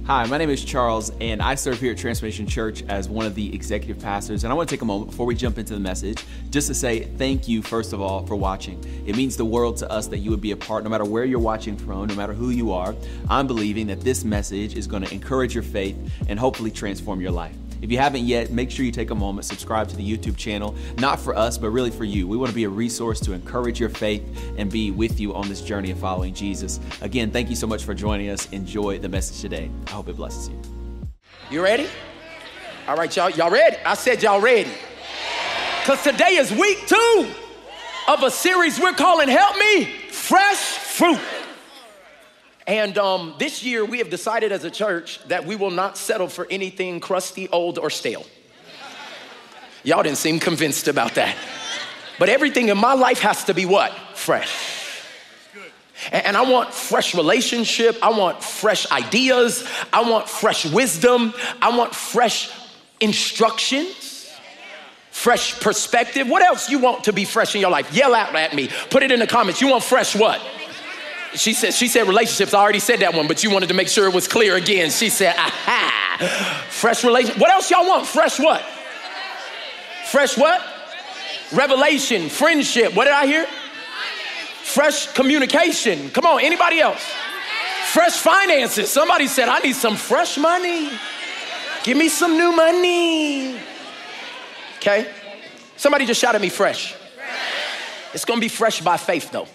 Hi, my name is Charles, and I serve here at Transformation Church as one of the executive pastors. And I want to take a moment before we jump into the message just to say thank you, first of all, for watching. It means the world to us that you would be a part, no matter where you're watching from, no matter who you are. I'm believing that this message is going to encourage your faith and hopefully transform your life. If you haven't yet, make sure you take a moment, subscribe to the YouTube channel, not for us, but really for you. We want to be a resource to encourage your faith and be with you on this journey of following Jesus. Again, thank you so much for joining us. Enjoy the message today. I hope it blesses you. You ready? All right, y'all ready? I said y'all ready. Because today is week 2 of a series we're calling Help Me, Fresh Fruit. And this year we have decided as a church that we will not settle for anything crusty, old, or stale. Y'all didn't seem convinced about that. But everything in my life has to be what? Fresh. And I want fresh relationship. I want fresh ideas. I want fresh wisdom. I want fresh instructions, fresh perspective. What else you want to be fresh in your life? Yell out at me. Put it in the comments. You want fresh what? She said relationships. I already said that one, but you wanted to make sure it was clear again. She said, aha, fresh relationship. What else y'all want? Fresh what? Fresh what? Revelation, friendship. What did I hear? Fresh communication. Come on, anybody else? Fresh finances. Somebody said, I need some fresh money. Give me some new money. Okay? Somebody just shout at me, fresh. It's gonna be fresh by faith though.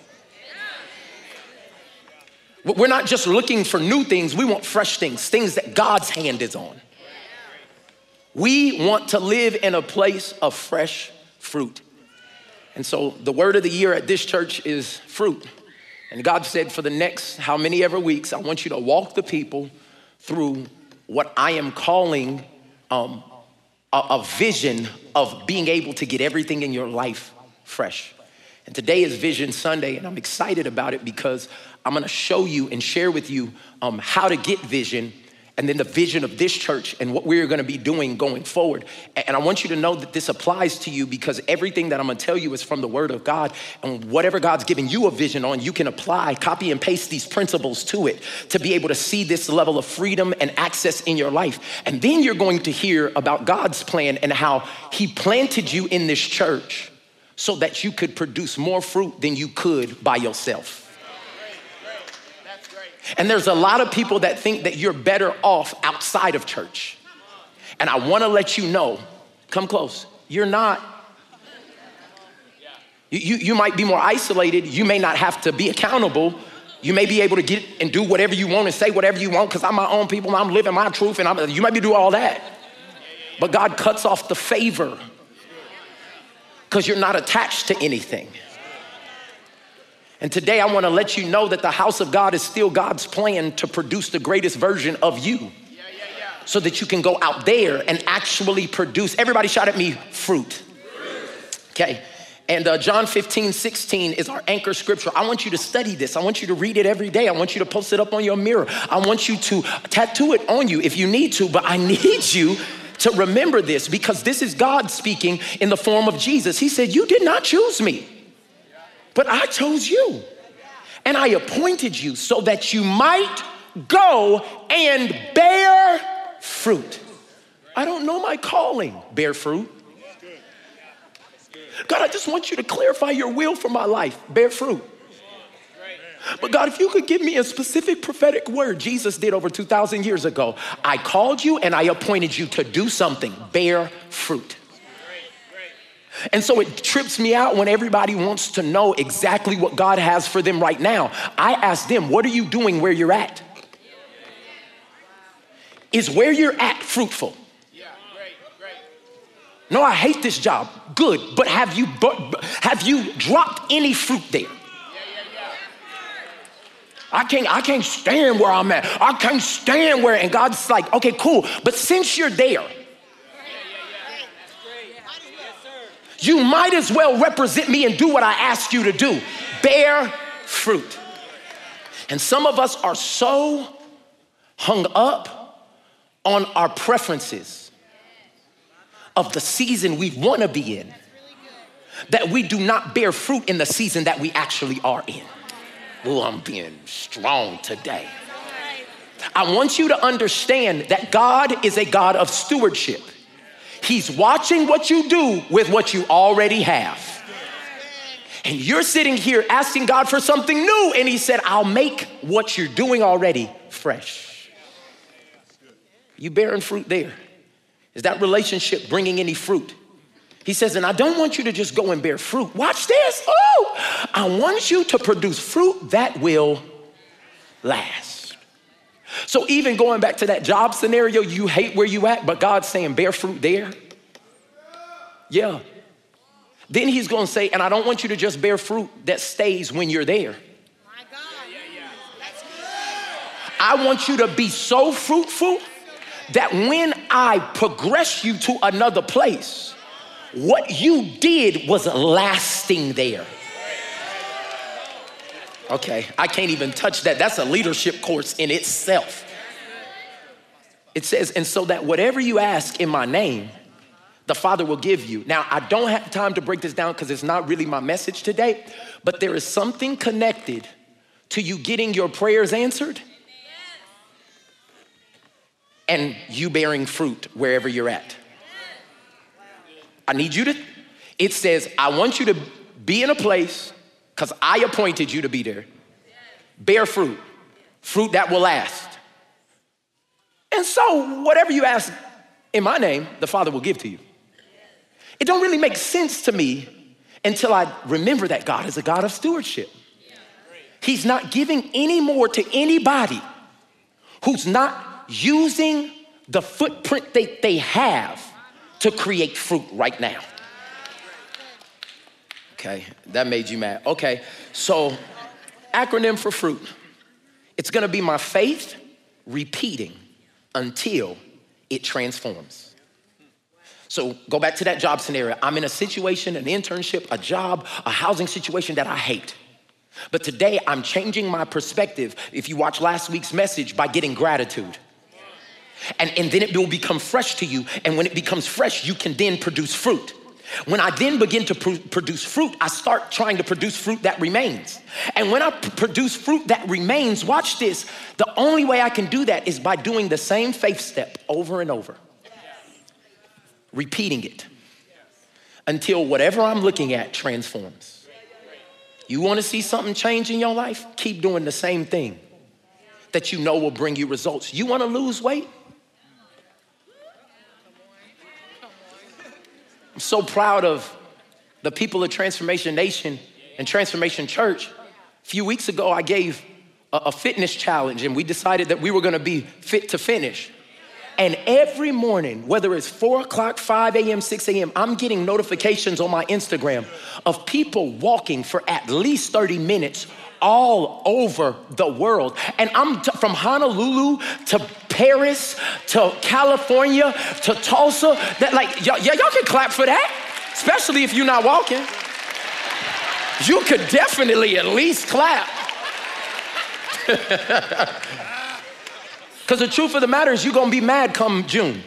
We're not just looking for new things. We want fresh things, things that God's hand is on. We want to live in a place of fresh fruit. And so the word of the year at this church is fruit. And God said for the next how many ever weeks, I want you to walk the people through what I am calling a vision of being able to get everything in your life fresh. And today is Vision Sunday, and I'm excited about it because I'm gonna show you and share with you how to get vision, and then the vision of this church and what we're gonna be doing going forward. And I want you to know that this applies to you because everything that I'm gonna tell you is from the Word of God, and whatever God's giving you a vision on, you can apply, copy and paste these principles to it to be able to see this level of freedom and access in your life. And then you're going to hear about God's plan and how He planted you in this church so that you could produce more fruit than you could by yourself. And there's a lot of people that think that you're better off outside of church. And I wanna let you know, come close, you're not. You might be more isolated. You may not have to be accountable. You may be able to get and do whatever you want and say whatever you want because I'm my own people, I'm living my truth, and you might be doing all that. But God cuts off the favor because you're not attached to anything. And today I want to let you know that the house of God is still God's plan to produce the greatest version of you so that you can go out there and actually produce. Everybody shout at me, fruit. Okay. And John 15:16 is our anchor scripture. I want you to study this. I want you to read it every day. I want you to post it up on your mirror. I want you to tattoo it on you if you need to, but I need you to remember this because this is God speaking in the form of Jesus. He said, you did not choose me, but I chose you and I appointed you so that you might go and bear fruit. I don't know my calling, bear fruit. God, I just want you to clarify your will for my life, bear fruit. But God, if you could give me a specific prophetic word Jesus did over 2,000 years ago, I called you and I appointed you to do something, bear fruit. And so it trips me out when everybody wants to know exactly what God has for them right now. I ask them, what are you doing where you're at? Is where you're at fruitful? No, I hate this job. Good, but have you dropped any fruit there? I can't stand where I'm at. I can't stand where, and God's like, okay, cool. But since you're there, you might as well represent me and do what I asked you to do. Bear fruit. And some of us are so hung up on our preferences of the season we want to be in that we do not bear fruit in the season that we actually are in. Oh, I'm being strong today. I want you to understand that God is a God of stewardship. He's watching what you do with what you already have. And you're sitting here asking God for something new, and he said, I'll make what you're doing already fresh. You bearing fruit there? Is that relationship bringing any fruit? He says, and I don't want you to just go and bear fruit. Watch this. Oh, I want you to produce fruit that will last. So even going back to that job scenario, you hate where you at, but God's saying bear fruit there. Yeah. Then he's going to say, and I don't want you to just bear fruit that stays when you're there. My God. That's good. I want you to be so fruitful that when I progress you to another place, what you did was lasting there. Okay, I can't even touch that. That's a leadership course in itself. It says, and so that whatever you ask in my name, the Father will give you. Now, I don't have time to break this down because it's not really my message today, but there is something connected to you getting your prayers answered and you bearing fruit wherever you're at. I need you to, it says, I want you to be in a place because I appointed you to be there. Bear fruit, fruit that will last. And so whatever you ask in my name, the Father will give to you. It don't really make sense to me until I remember that God is a God of stewardship. He's not giving any more to anybody who's not using the footprint that they have to create fruit right now. Okay, that made you mad. Okay, so acronym for fruit. It's gonna be my faith repeating until it transforms. So go back to that job scenario. I'm in a situation, an internship, a job, a housing situation that I hate. But today I'm changing my perspective, if you watch last week's message, by getting gratitude. And then it will become fresh to you. And when it becomes fresh, you can then produce fruit. When I then begin to produce fruit, I start trying to produce fruit that remains. And when I produce fruit that remains, watch this, the only way I can do that is by doing the same faith step over and over. Repeating it until whatever I'm looking at transforms. You want to see something change in your life? Keep doing the same thing that you know will bring you results. You want to lose weight? I'm so proud of the people of Transformation Nation and Transformation Church. A few weeks ago, I gave a fitness challenge, and we decided that we were going to be fit to finish. And every morning, whether it's 4 o'clock, 5 a.m., 6 a.m., I'm getting notifications on my Instagram of people walking for at least 30 minutes all over the world. And I'm from Honolulu to Paris to California to Tulsa. That, like, y'all can clap for that, especially if you're not walking. You could definitely at least clap. Because the truth of the matter is you're going to be mad come June.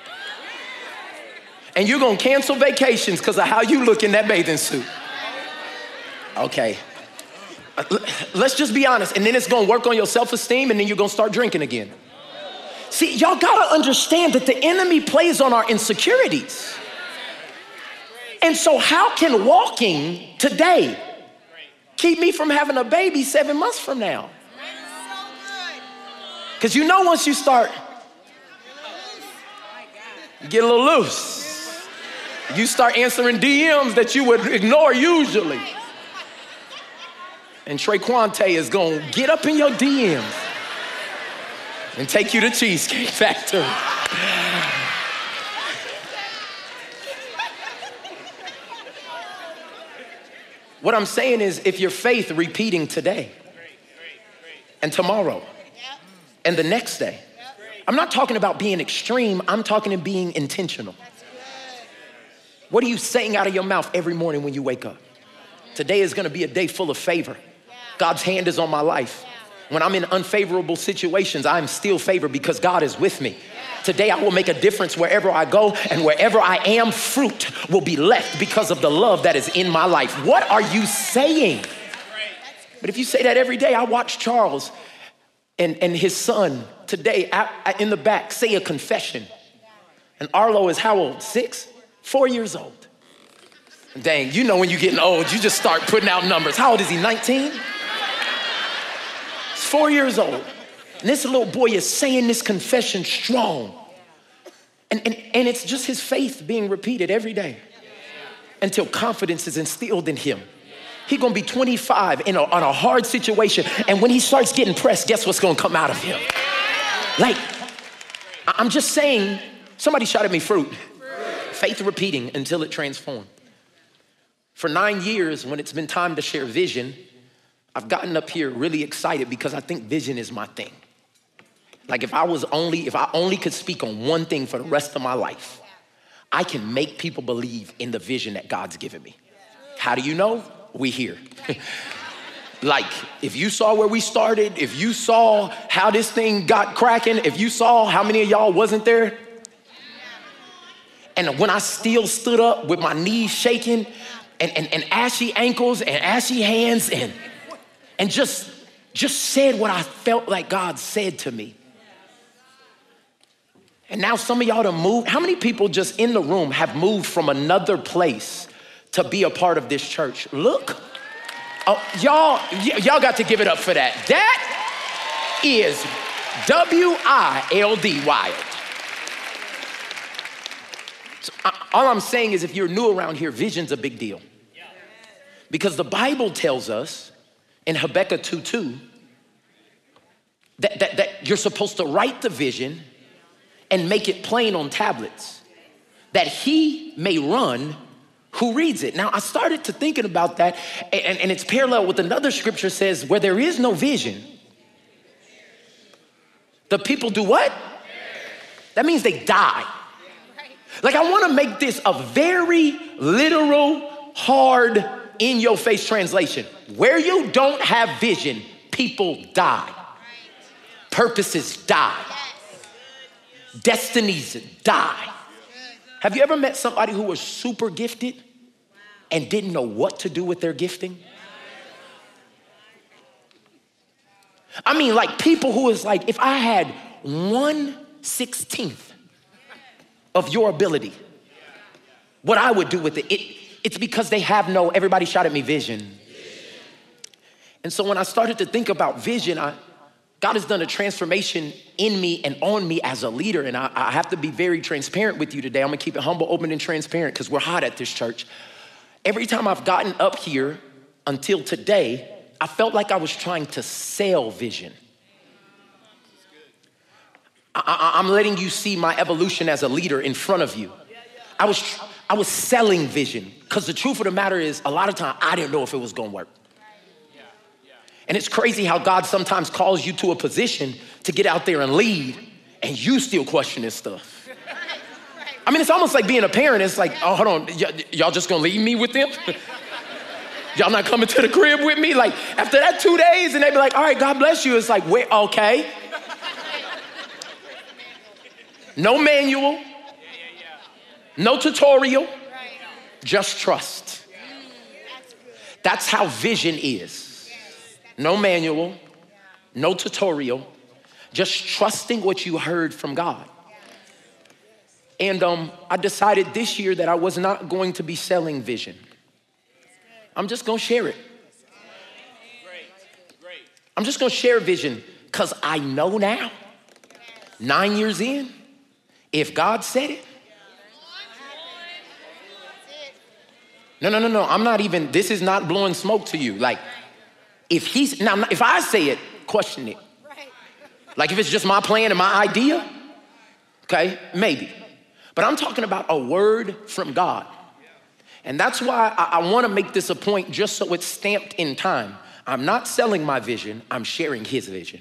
And you're going to cancel vacations because of how you look in that bathing suit. Okay. Let's just be honest. And then it's going to work on your self-esteem, and then you're going to start drinking again. See, y'all got to understand that the enemy plays on our insecurities. And so how can walking today keep me from having a baby 7 months from now? Because you know once you start, you get a little loose. You start answering DMs that you would ignore usually. And Trey Quante is going to get up in your DMs and take you to Cheesecake Factory. What I'm saying is, if your faith repeating today and tomorrow and the next day, I'm not talking about being extreme, I'm talking about being intentional. What are you saying out of your mouth every morning when you wake up? Today is gonna be a day full of favor. God's hand is on my life. When I'm in unfavorable situations, I'm still favored because God is with me. Today I will make a difference wherever I go, and wherever I am, fruit will be left because of the love that is in my life. What are you saying? But if you say that every day, I watch Charles and his son today in the back say a confession. And Arlo is how old? 6? 4 years old. Dang, you know when you're getting old, you just start putting out numbers. How old is he, 19? He's 4 years old. And this little boy is saying this confession strong. And it's just his faith being repeated every day until confidence is instilled in him. He's gonna be 25 on a hard situation. And when he starts getting pressed, guess what's gonna come out of him? Like, I'm just saying, somebody shot at me fruit. Faith repeating until it transforms. For 9 years, when it's been time to share vision, I've gotten up here really excited because I think vision is my thing. Like if I only could speak on one thing for the rest of my life, I can make people believe in the vision that God's given me. How do you know? We here. Like if you saw where we started, if you saw how this thing got cracking, if you saw how many of y'all wasn't there, and when I still stood up with my knees shaking and ashy ankles and ashy hands and just said what I felt like God said to me. And now some of y'all done moved. How many people just in the room have moved from another place to be a part of this church? Look, oh, y'all got to give it up for that. That is W-I-L-D, wild. So, all I'm saying is if you're new around here, vision's a big deal. Because the Bible tells us in Habakkuk 2:2 that you're supposed to write the vision and make it plain on tablets, that he may run who reads it. Now, I started to thinking about that, and it's parallel with another scripture says, where there is no vision, the people do what? That means they die. Like, I want to make this a very literal, hard, in-your-face translation. Where you don't have vision, people die. Purposes die. Destinies die. Have you ever met somebody who was super gifted and didn't know what to do with their gifting? I mean, like people who is like, if I had 1/16 of your ability, what I would do with it, it's because they have no, everybody shout at me, vision. And so when I started to think about vision, God has done a transformation in me and on me as a leader. And I have to be very transparent with you today. I'm gonna keep it humble, open, and transparent because we're hot at this church. Every time I've gotten up here until today, I felt like I was trying to sell vision. I'm letting you see my evolution as a leader in front of you. I was selling vision because the truth of the matter is a lot of time I didn't know if it was gonna work. And it's crazy how God sometimes calls you to a position to get out there and lead, and you still question this stuff. I mean, it's almost like being a parent. It's like, oh, hold on, y'all just gonna leave me with them? Y'all not coming to the crib with me? Like, after that 2 days, and they be like, all right, God bless you. It's like, wait, okay. No manual, no tutorial, just trust. That's how vision is. No manual, no tutorial, just trusting what you heard from God. And I decided this year that I was not going to be selling vision. I'm just gonna share it. I'm just gonna share vision because I know now, 9 years in, if God said it, no, I'm not even, this is not blowing smoke to you. Like, if I say it, question it. Like if it's just my plan and my idea, okay, maybe. But I'm talking about a word from God. And that's why I wanna make this a point just so it's stamped in time. I'm not selling my vision, I'm sharing his vision.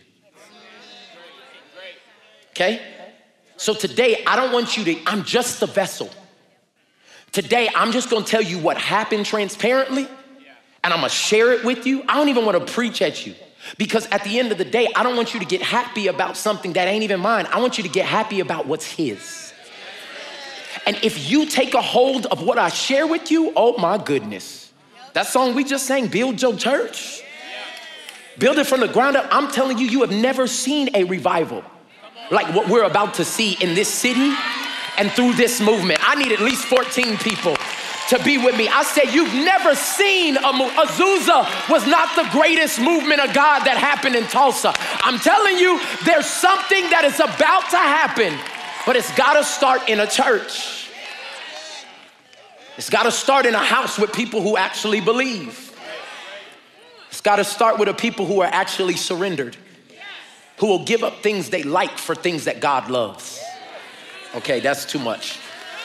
Okay? So today, I don't want you to, I'm just the vessel. Today, I'm just gonna tell you what happened transparently, and I'm gonna share it with you. I don't even wanna preach at you because at the end of the day, I don't want you to get happy about something that ain't even mine. I want you to get happy about what's his. And if you take a hold of what I share with you, oh my goodness. That song we just sang, Build Your Church. Build it from the ground up. I'm telling you, you have never seen a revival like what we're about to see in this city and through this movement. I need at least 14 people to be with me. I said, you've never seen a move. Azusa was not the greatest movement of God that happened in Tulsa. I'm telling you, there's something that is about to happen, but it's gotta start in a church. It's gotta start in a house with people who actually believe. It's gotta start with a people who are actually surrendered, who will give up things they like for things that God loves. Okay, that's too much.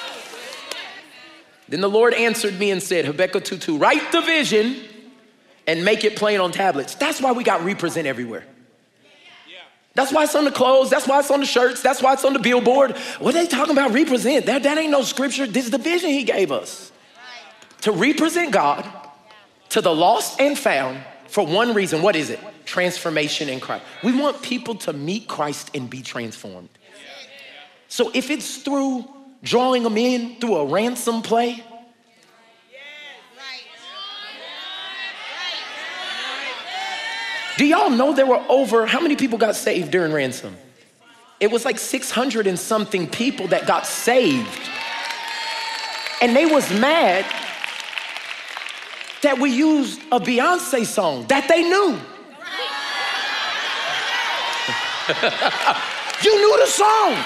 Then the Lord answered me and said, Habakkuk 2:2, write the vision and make it plain on tablets. That's why we got represent everywhere. That's why it's on the clothes. That's why it's on the shirts. That's why it's on the billboard. What are they talking about represent? That ain't no scripture. This is the vision he gave us. To represent God to the lost and found for one reason. What is it? Transformation in Christ. We want people to meet Christ and be transformed. So if it's through drawing them in through a ransom play, do y'all know there were over, how many people got saved during ransom? It was like 600 and something people that got saved. And they was mad that we used a Beyonce song that they knew. You knew the song.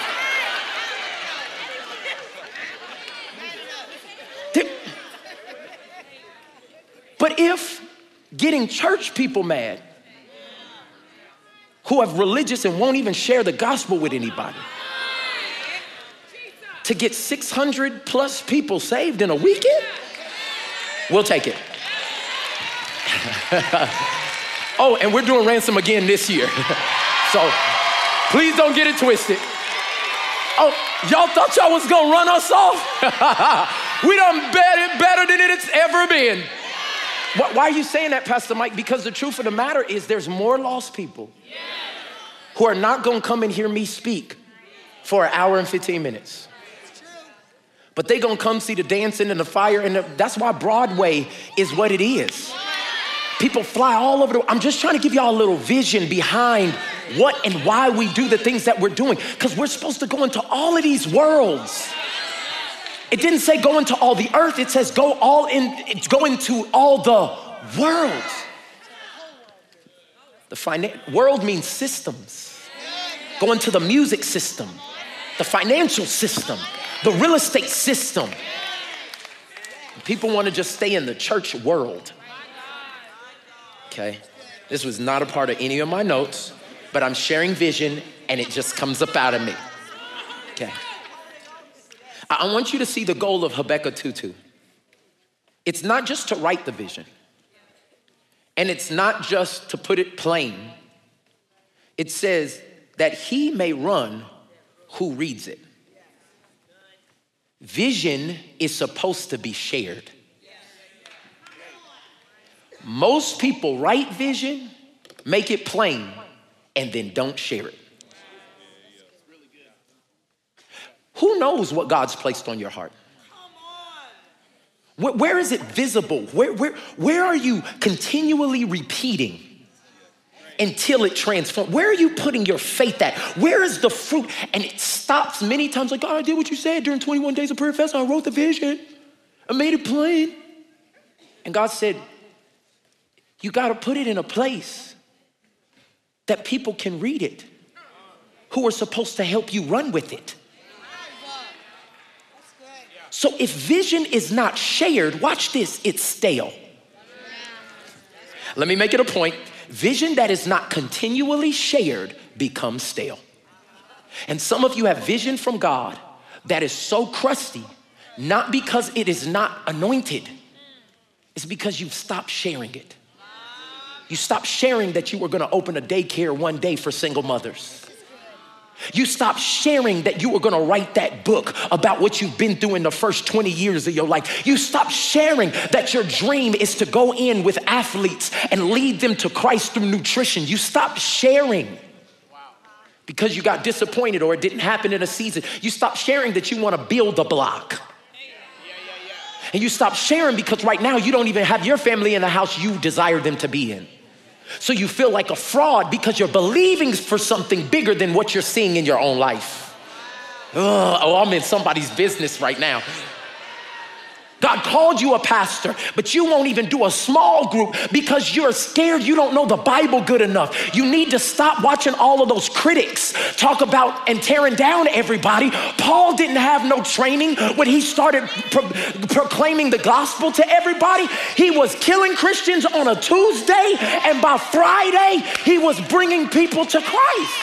But if getting church people mad, who are religious and won't even share the gospel with anybody, to get 600 plus people saved in a weekend, we'll take it. Oh, and we're doing ransom again this year. So please don't get it twisted. Oh, y'all thought y'all was gonna run us off? We done bet it better than it's ever been. Why are you saying that, Pastor Mike? Because the truth of the matter is there's more lost people who are not gonna come and hear me speak for an hour and 15 minutes. But they gonna come see the dancing and the fire, and that's why Broadway is what it is. People fly all over I'm just trying to give y'all a little vision behind what and why we do the things that we're doing, because we're supposed to go into all of these worlds. It didn't say go into all the earth, it says go into all the worlds. The world means systems. Go into the music system, the financial system, the real estate system. People want to just stay in the church world. Okay, this was not a part of any of my notes, but I'm sharing vision and it just comes up out of me. Okay. I want you to see the goal of Habakkuk 2:2. It's not just to write the vision, and it's not just to put it plain. It says that he may run who reads it. Vision is supposed to be shared. Most people write vision, make it plain, and then don't share it. Who knows what God's placed on your heart? Where is it visible? Where are you continually repeating until it transforms? Where are you putting your faith at? Where is the fruit? And it stops many times like, God, I did what you said during 21 days of prayer fast. I wrote the vision. I made it plain. And God said, you got to put it in a place that people can read it, who are supposed to help you run with it. So if vision is not shared, watch this, it's stale. Let me make it a point. Vision that is not continually shared becomes stale. And some of you have vision from God that is so crusty, not because it is not anointed, it's because you've stopped sharing it. You stopped sharing that you were gonna open a daycare one day for single mothers. You stopped sharing that you were gonna write that book about what you've been through in the first 20 years of your life. You stopped sharing that your dream is to go in with athletes and lead them to Christ through nutrition. You stopped sharing because you got disappointed or it didn't happen in a season. You stopped sharing that you wanna build a block. And you stopped sharing because right now you don't even have your family in the house you desire them to be in. So you feel like a fraud because you're believing for something bigger than what you're seeing in your own life. Oh, I'm in somebody's business right now. God called you a pastor, but you won't even do a small group because you're scared you don't know the Bible good enough. You need to stop watching all of those critics talk about and tearing down everybody. Paul didn't have no training when he started proclaiming the gospel to everybody. He was killing Christians on a Tuesday, and by Friday, he was bringing people to Christ.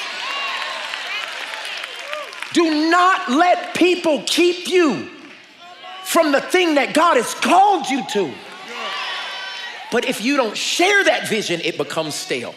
Do not let people keep you from the thing that God has called you to. But if you don't share that vision, it becomes stale.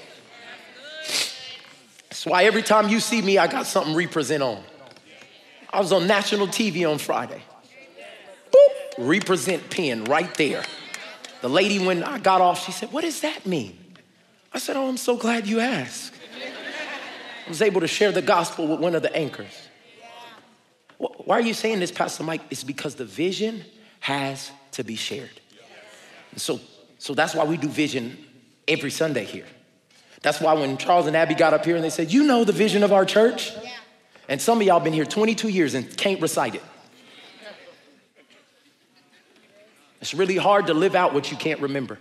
That's why every time you see me, I got something represent on. I was on national TV on Friday. Boop, represent pin right there. The lady, when I got off, she said, "What does that mean?" I said, "Oh, I'm so glad you asked." I was able to share the gospel with one of the anchors. Why are you saying this, Pastor Mike? It's because the vision has to be shared. So that's why we do vision every Sunday here. That's why when Charles and Abby got up here and they said, "You know the vision of our church?" And some of y'all been here 22 years and can't recite it. It's really hard to live out what you can't remember.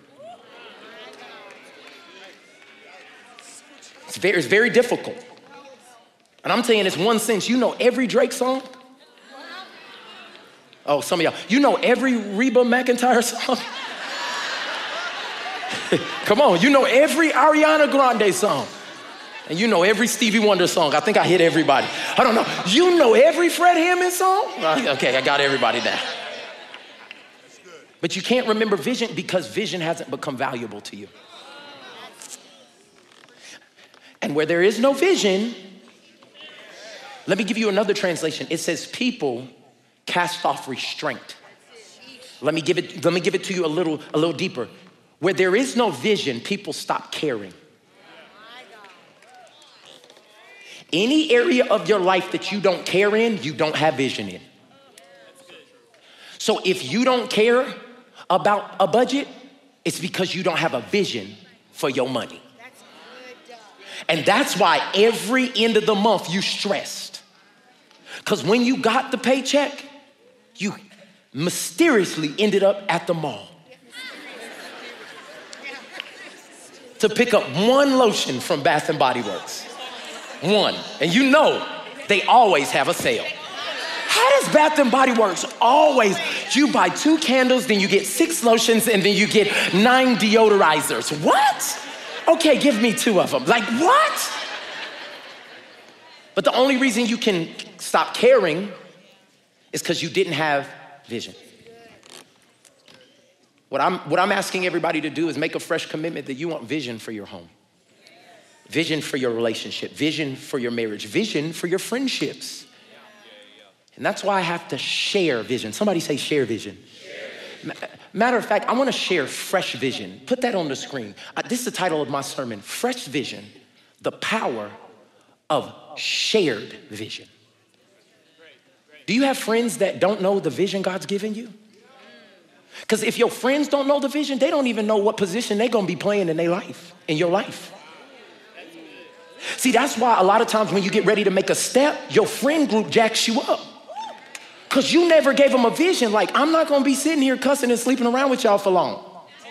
It's very difficult. And I'm saying this one sense, you know every Drake song? Oh, some of y'all, you know every Reba McEntire song? Come on, you know every Ariana Grande song. And you know every Stevie Wonder song. I think I hit everybody. I don't know. You know every Fred Hammond song? Okay, I got everybody now. But you can't remember vision because vision hasn't become valuable to you. And where there is no vision, let me give you another translation. It says people cast off restraint. Let me give it to you a little deeper. Where there is no vision, people stop caring. Any area of your life that you don't care in, you don't have vision in. So if you don't care about a budget, it's because you don't have a vision for your money. And that's why every end of the month you stressed. Because when you got the paycheck, you mysteriously ended up at the mall to pick up one lotion from Bath and Body Works. One. And you know they always have a sale. How does Bath and Body Works always, you buy 2 candles, then you get 6 lotions, and then you get 9 deodorizers? What? Okay, give me 2 of them. Like, what? But the only reason you can stop caring is because you didn't have vision. What I'm asking everybody to do is make a fresh commitment that you want vision for your home, vision for your relationship, vision for your marriage, vision for your friendships. And that's why I have to share vision. Somebody say share vision. Matter of fact, I want to share fresh vision. Put that on the screen. This is the title of my sermon, Fresh Vision, the Power of Shared Vision. Do you have friends that don't know the vision God's given you? Because if your friends don't know the vision, they don't even know what position they're going to be playing in their life, in your life. See, that's why a lot of times when you get ready to make a step, your friend group jacks you up. Because you never gave them a vision. Like, I'm not going to be sitting here cussing and sleeping around with y'all for long.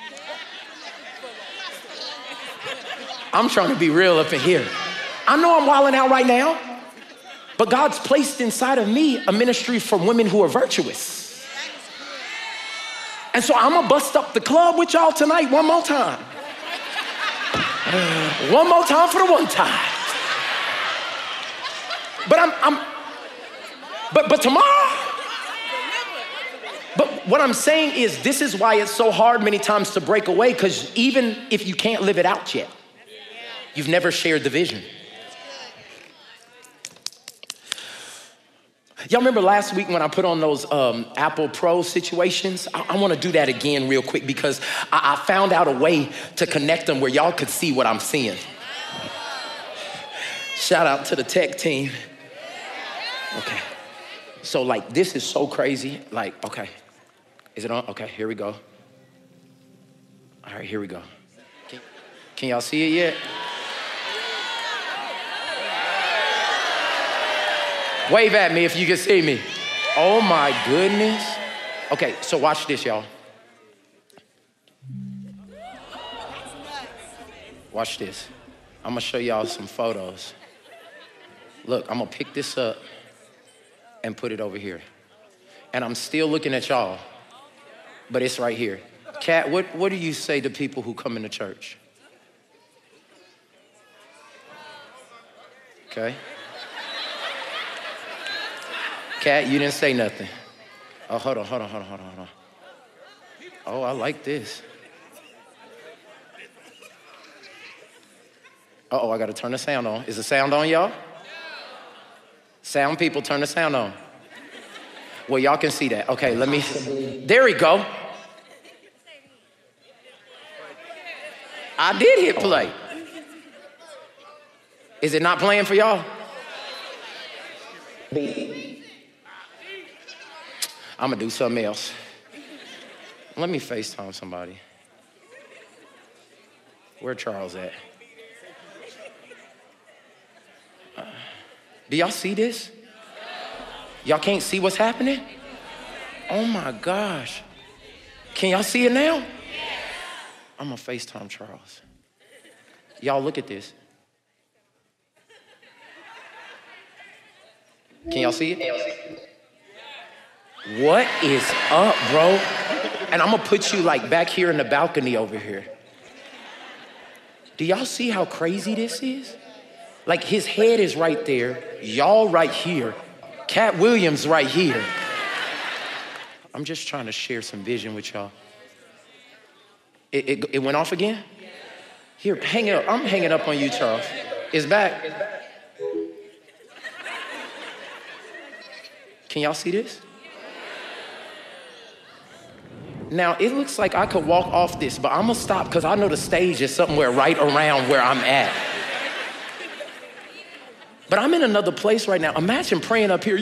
I'm trying to be real up in here. I know I'm wilding out right now, but God's placed inside of me a ministry for women who are virtuous. And so I'm going to bust up the club with y'all tonight one more time. One more time for the one time. But tomorrow, but what I'm saying is this is why it's so hard many times to break away, because even if you can't live it out yet, you've never shared the vision. Y'all remember last week when I put on those Apple Pro situations? I want to do that again real quick because I found out a way to connect them where y'all could see what I'm seeing. Shout out to the tech team. Okay. So like, this is so crazy. Like, okay. Is it on? Okay, here we go. All right, here we go. Can y'all see it yet? Wave at me if you can see me. Oh my goodness. Okay, so watch this, y'all. Watch this. I'm gonna show y'all some photos. Look, I'm gonna pick this up and put it over here. And I'm still looking at y'all, but it's right here. Kat, what do you say to people who come into church? Okay. Kat, you didn't say nothing. Oh, hold on. Oh, I like this. Uh-oh, I gotta turn the sound on. Is the sound on, y'all? Sound people, turn the sound on. Well, y'all can see that. Okay, let me, there we go. I did hit play. Is it not playing for y'all? I'm gonna do something else. Let me FaceTime somebody. Where Charles at? Do y'all see this? Y'all can't see what's happening? Oh my gosh. Can y'all see it now? I'm gonna FaceTime Charles. Y'all look at this. Can y'all see it? What is up, bro? And I'm gonna put you like back here in the balcony over here. Do y'all see how crazy this is? Like his head is right there, y'all right here, Cat Williams right here. I'm just trying to share some vision with y'all. It went off again? Here, hang it up. I'm hanging up on you, Charles. It's back. Can y'all see this? Now, it looks like I could walk off this, but I'm gonna stop because I know the stage is somewhere right around where I'm at. But I'm in another place right now. Imagine praying up here.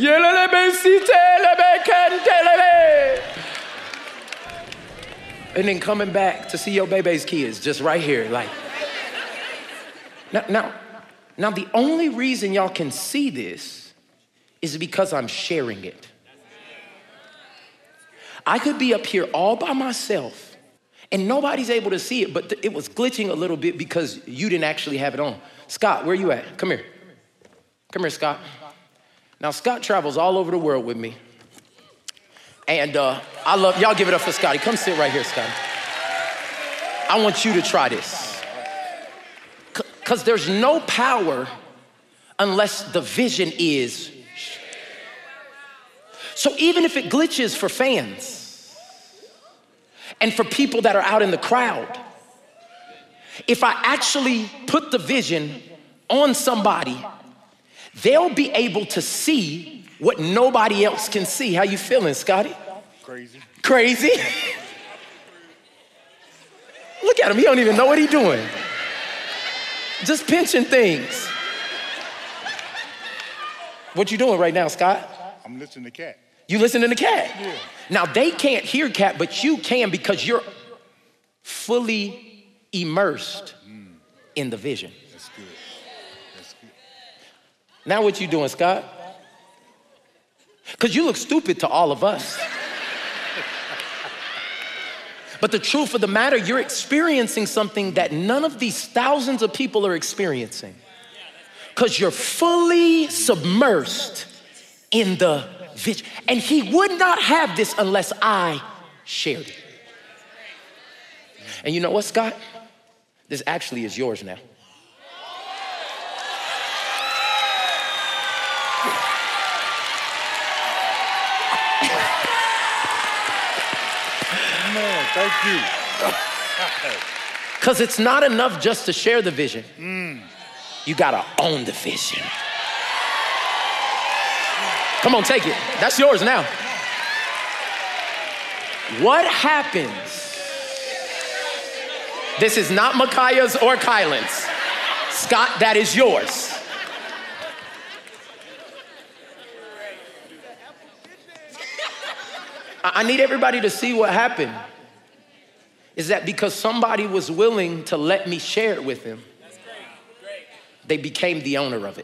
And then coming back to see your baby's kids just right here. Like, now, the only reason y'all can see this is because I'm sharing it. I could be up here all by myself and nobody's able to see it, but it was glitching a little bit because you didn't actually have it on. Scott, where you at? Come here. Come here, Scott. Now, Scott travels all over the world with me. And I love, y'all give it up for Scotty. Come sit right here, Scotty. I want you to try this. Because there's no power unless the vision is. So even if it glitches for fans and for people that are out in the crowd, if I actually put the vision on somebody, they'll be able to see what nobody else can see. How you feeling, Scotty? Crazy. Crazy? Look at him, he don't even know what he's doing. Just pinching things. What you doing right now, Scott? I'm listening to Cat. You listening to Cat? Yeah. Now they can't hear Cat, but you can because you're fully immersed in the vision. That's good. That's good. Now what you doing, Scott? Because you look stupid to all of us. But the truth of the matter, you're experiencing something that none of these thousands of people are experiencing. Because you're fully submersed in the vision. And he would not have this unless I shared it. And you know what, Scott? This actually is yours now. Man, thank you. Because it's not enough just to share the vision. You gotta own the vision. Come on, take it. That's yours now. What happens? This is not Micaiah's or Kylan's. Scott, that is yours. I need everybody to see what happened. is that because somebody was willing to let me share it with them, they became the owner of it.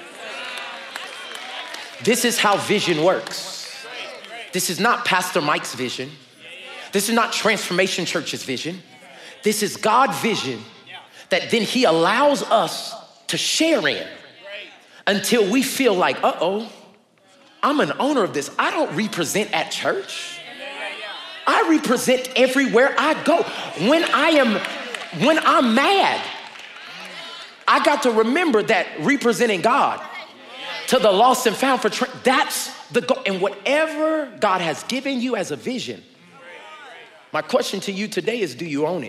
This is how vision works. This is not Pastor Mike's vision. This is not Transformation Church's vision. This is God's vision that then he allows us to share in until we feel like, uh-oh, I'm an owner of this. I don't represent at church. I represent everywhere I go. When I'm mad, I got to remember that representing God to the lost and found for that's the goal. And whatever God has given you as a vision, my question to you today is, do you own it?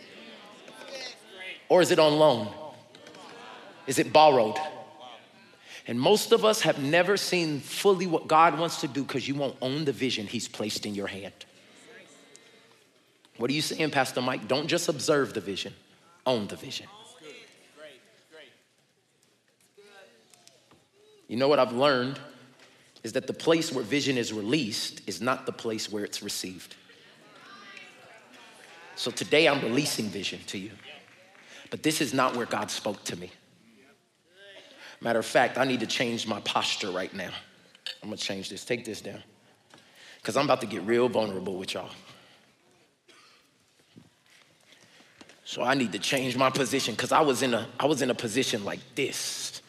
Or is it on loan? Is it borrowed? And most of us have never seen fully what God wants to do because you won't own the vision he's placed in your hand. What are you saying, Pastor Mike? Don't just observe the vision, own the vision. You know what I've learned is that the place where vision is released is not the place where it's received. So today I'm releasing vision to you, but this is not where God spoke to me. Matter of fact, I need to change my posture right now. I'm gonna change this, take this down, because I'm about to get real vulnerable with y'all. So I need to change my position because I was in a position like this.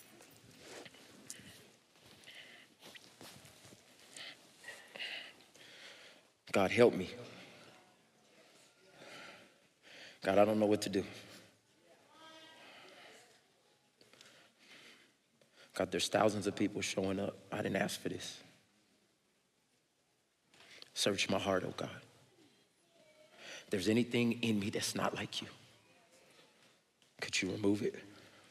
God, help me. God, I don't know what to do. God, there's thousands of people showing up. I didn't ask for this. Search my heart, oh God. If there's anything in me that's not like you, could you remove it?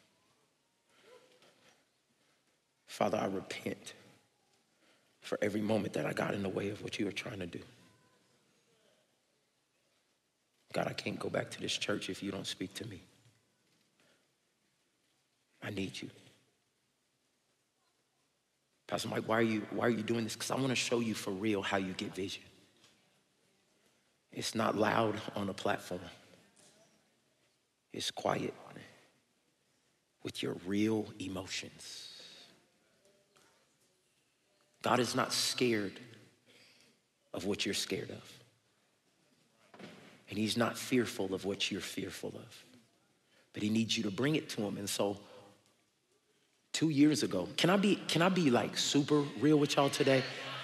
Father, I repent for every moment that I got in the way of what you were trying to do. God, I can't go back to this church if you don't speak to me. I need you. Pastor Mike, why are you doing this? Because I want to show you for real how you get vision. It's not loud on a platform. It's quiet with your real emotions. God is not scared of what you're scared of. And he's not fearful of what you're fearful of. But he needs you to bring it to him. And so 2 years ago, can I be like super real with y'all today?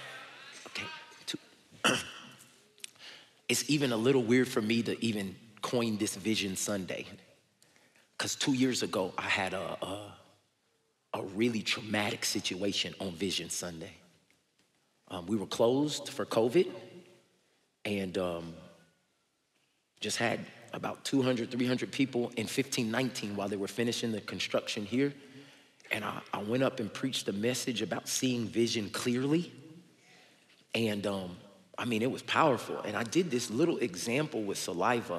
Okay. It's even a little weird for me to even coin this Vision Sunday. Because 2 years ago, I had a really traumatic situation on Vision Sunday. We were closed for COVID and just had about 200, 300 people in 1519 while they were finishing the construction here. And I went up and preached a message about seeing vision clearly. And I mean, it was powerful. And I did this little example with saliva.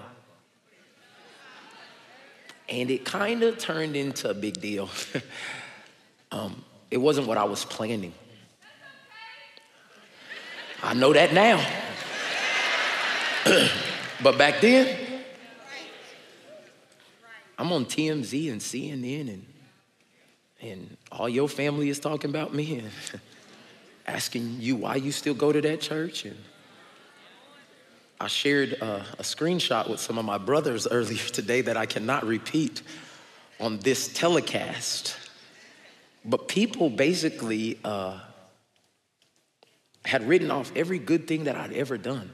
And it kind of turned into a big deal. It wasn't what I was planning. I know that now. But back then, I'm on TMZ and CNN and all your family is talking about me and asking you why you still go to that church. And I shared a screenshot with some of my brothers earlier today that I cannot repeat on this telecast. But people basically had written off every good thing that I'd ever done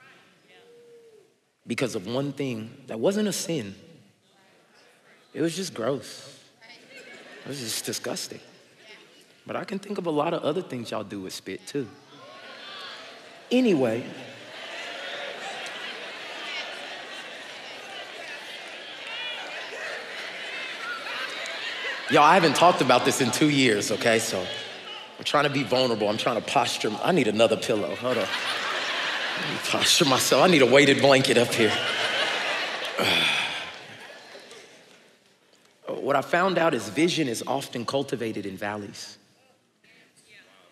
because of one thing that wasn't a sin. It was just gross. It was just disgusting. But I can think of a lot of other things y'all do with spit too. Anyway. Y'all, I haven't talked about this in 2 years, okay? So I'm trying to be vulnerable. I'm trying to posture. I need another pillow. Hold on. Let me posture myself. I need a weighted blanket up here. What I found out is vision is often cultivated in valleys.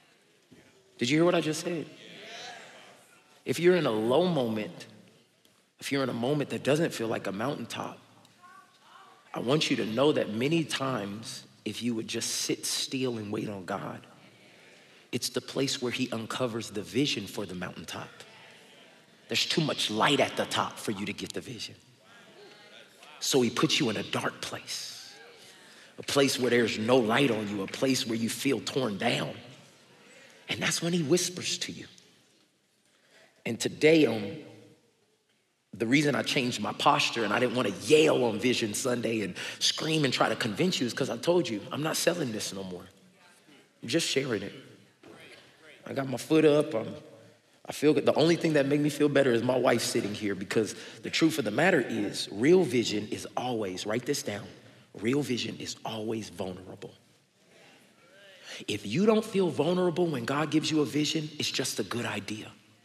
Did you hear what I just said? If you're in a low moment, if you're in a moment that doesn't feel like a mountaintop, I want you to know that many times, if you would just sit still and wait on God, it's the place where he uncovers the vision for the mountaintop. There's too much light at the top for you to get the vision. So he puts you in a dark place, a place where there's no light on you, a place where you feel torn down. And that's when he whispers to you. And today, the reason I changed my posture and I didn't want to yell on Vision Sunday and scream and try to convince you is because I told you, I'm not selling this no more. I'm just sharing it. I got my foot up. I feel good. The only thing that made me feel better is my wife sitting here, because the truth of the matter is real vision is always, write this down, real vision is always vulnerable. If you don't feel vulnerable when God gives you a vision, it's just a good idea.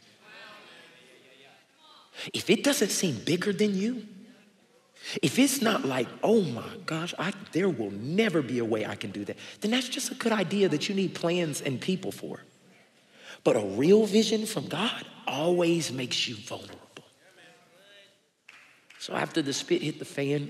If it doesn't seem bigger than you, if it's not like, oh my gosh, there will never be a way I can do that, then that's just a good idea that you need plans and people for. But a real vision from God always makes you vulnerable. So after the spit hit the fan,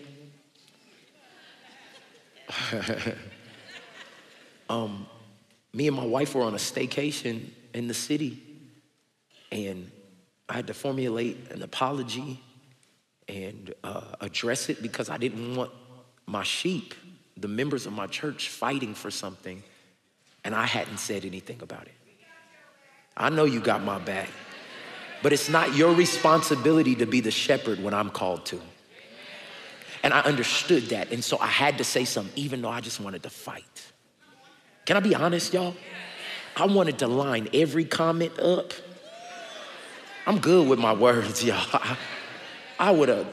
me and my wife were on a staycation in the city, and I had to formulate an apology and address it, because I didn't want my sheep, the members of my church, fighting for something, and I hadn't said anything about it. I know you got my back, but it's not your responsibility to be the shepherd when I'm called to. And I understood that, and so I had to say something, even though I just wanted to fight. Can I be honest, y'all? I wanted to line every comment up. I'm good with my words, y'all. I would've.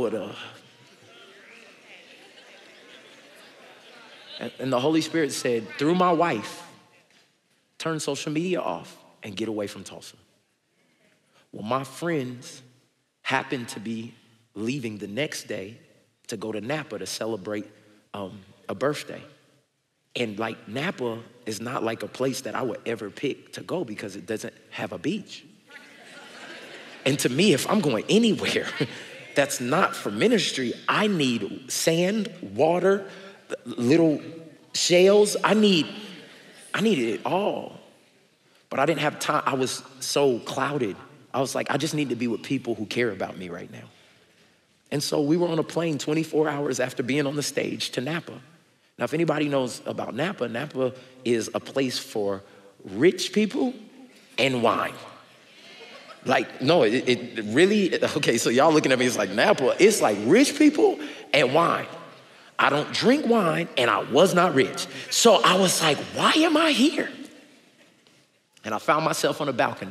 And the Holy Spirit said, through my wife, turn social media off and get away from Tulsa. Well, my friends happened to be leaving the next day to go to Napa to celebrate a birthday. And like, Napa is not like a place that I would ever pick to go because it doesn't have a beach. And to me, if I'm going anywhere that's not for ministry, I need sand, water, little shells. I needed it all. But I didn't have time. I was so clouded. I was like, I just need to be with people who care about me right now. And so we were on a plane 24 hours after being on the stage to Napa. Now, if anybody knows about Napa, Napa is a place for rich people and wine. Like, no, it really, okay, so y'all looking at me, it's like Napa, it's like rich people and wine. I don't drink wine, and I was not rich. So I was like, why am I here? And I found myself on a balcony.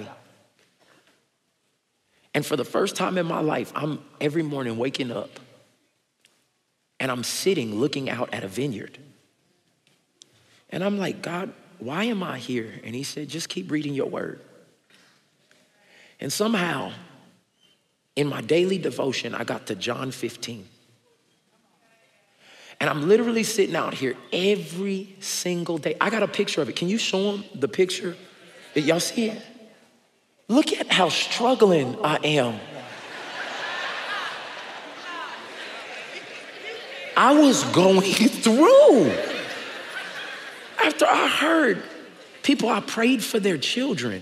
And for the first time in my life, I'm every morning waking up, and I'm sitting looking out at a vineyard. And I'm like, God, why am I here? And he said, just keep reading your word. And somehow, in my daily devotion, I got to John 15. And I'm literally sitting out here every single day. I got a picture of it. Can you show them the picture? Y'all see it? Look at how struggling I am. I was going through. After I heard people, I prayed for their children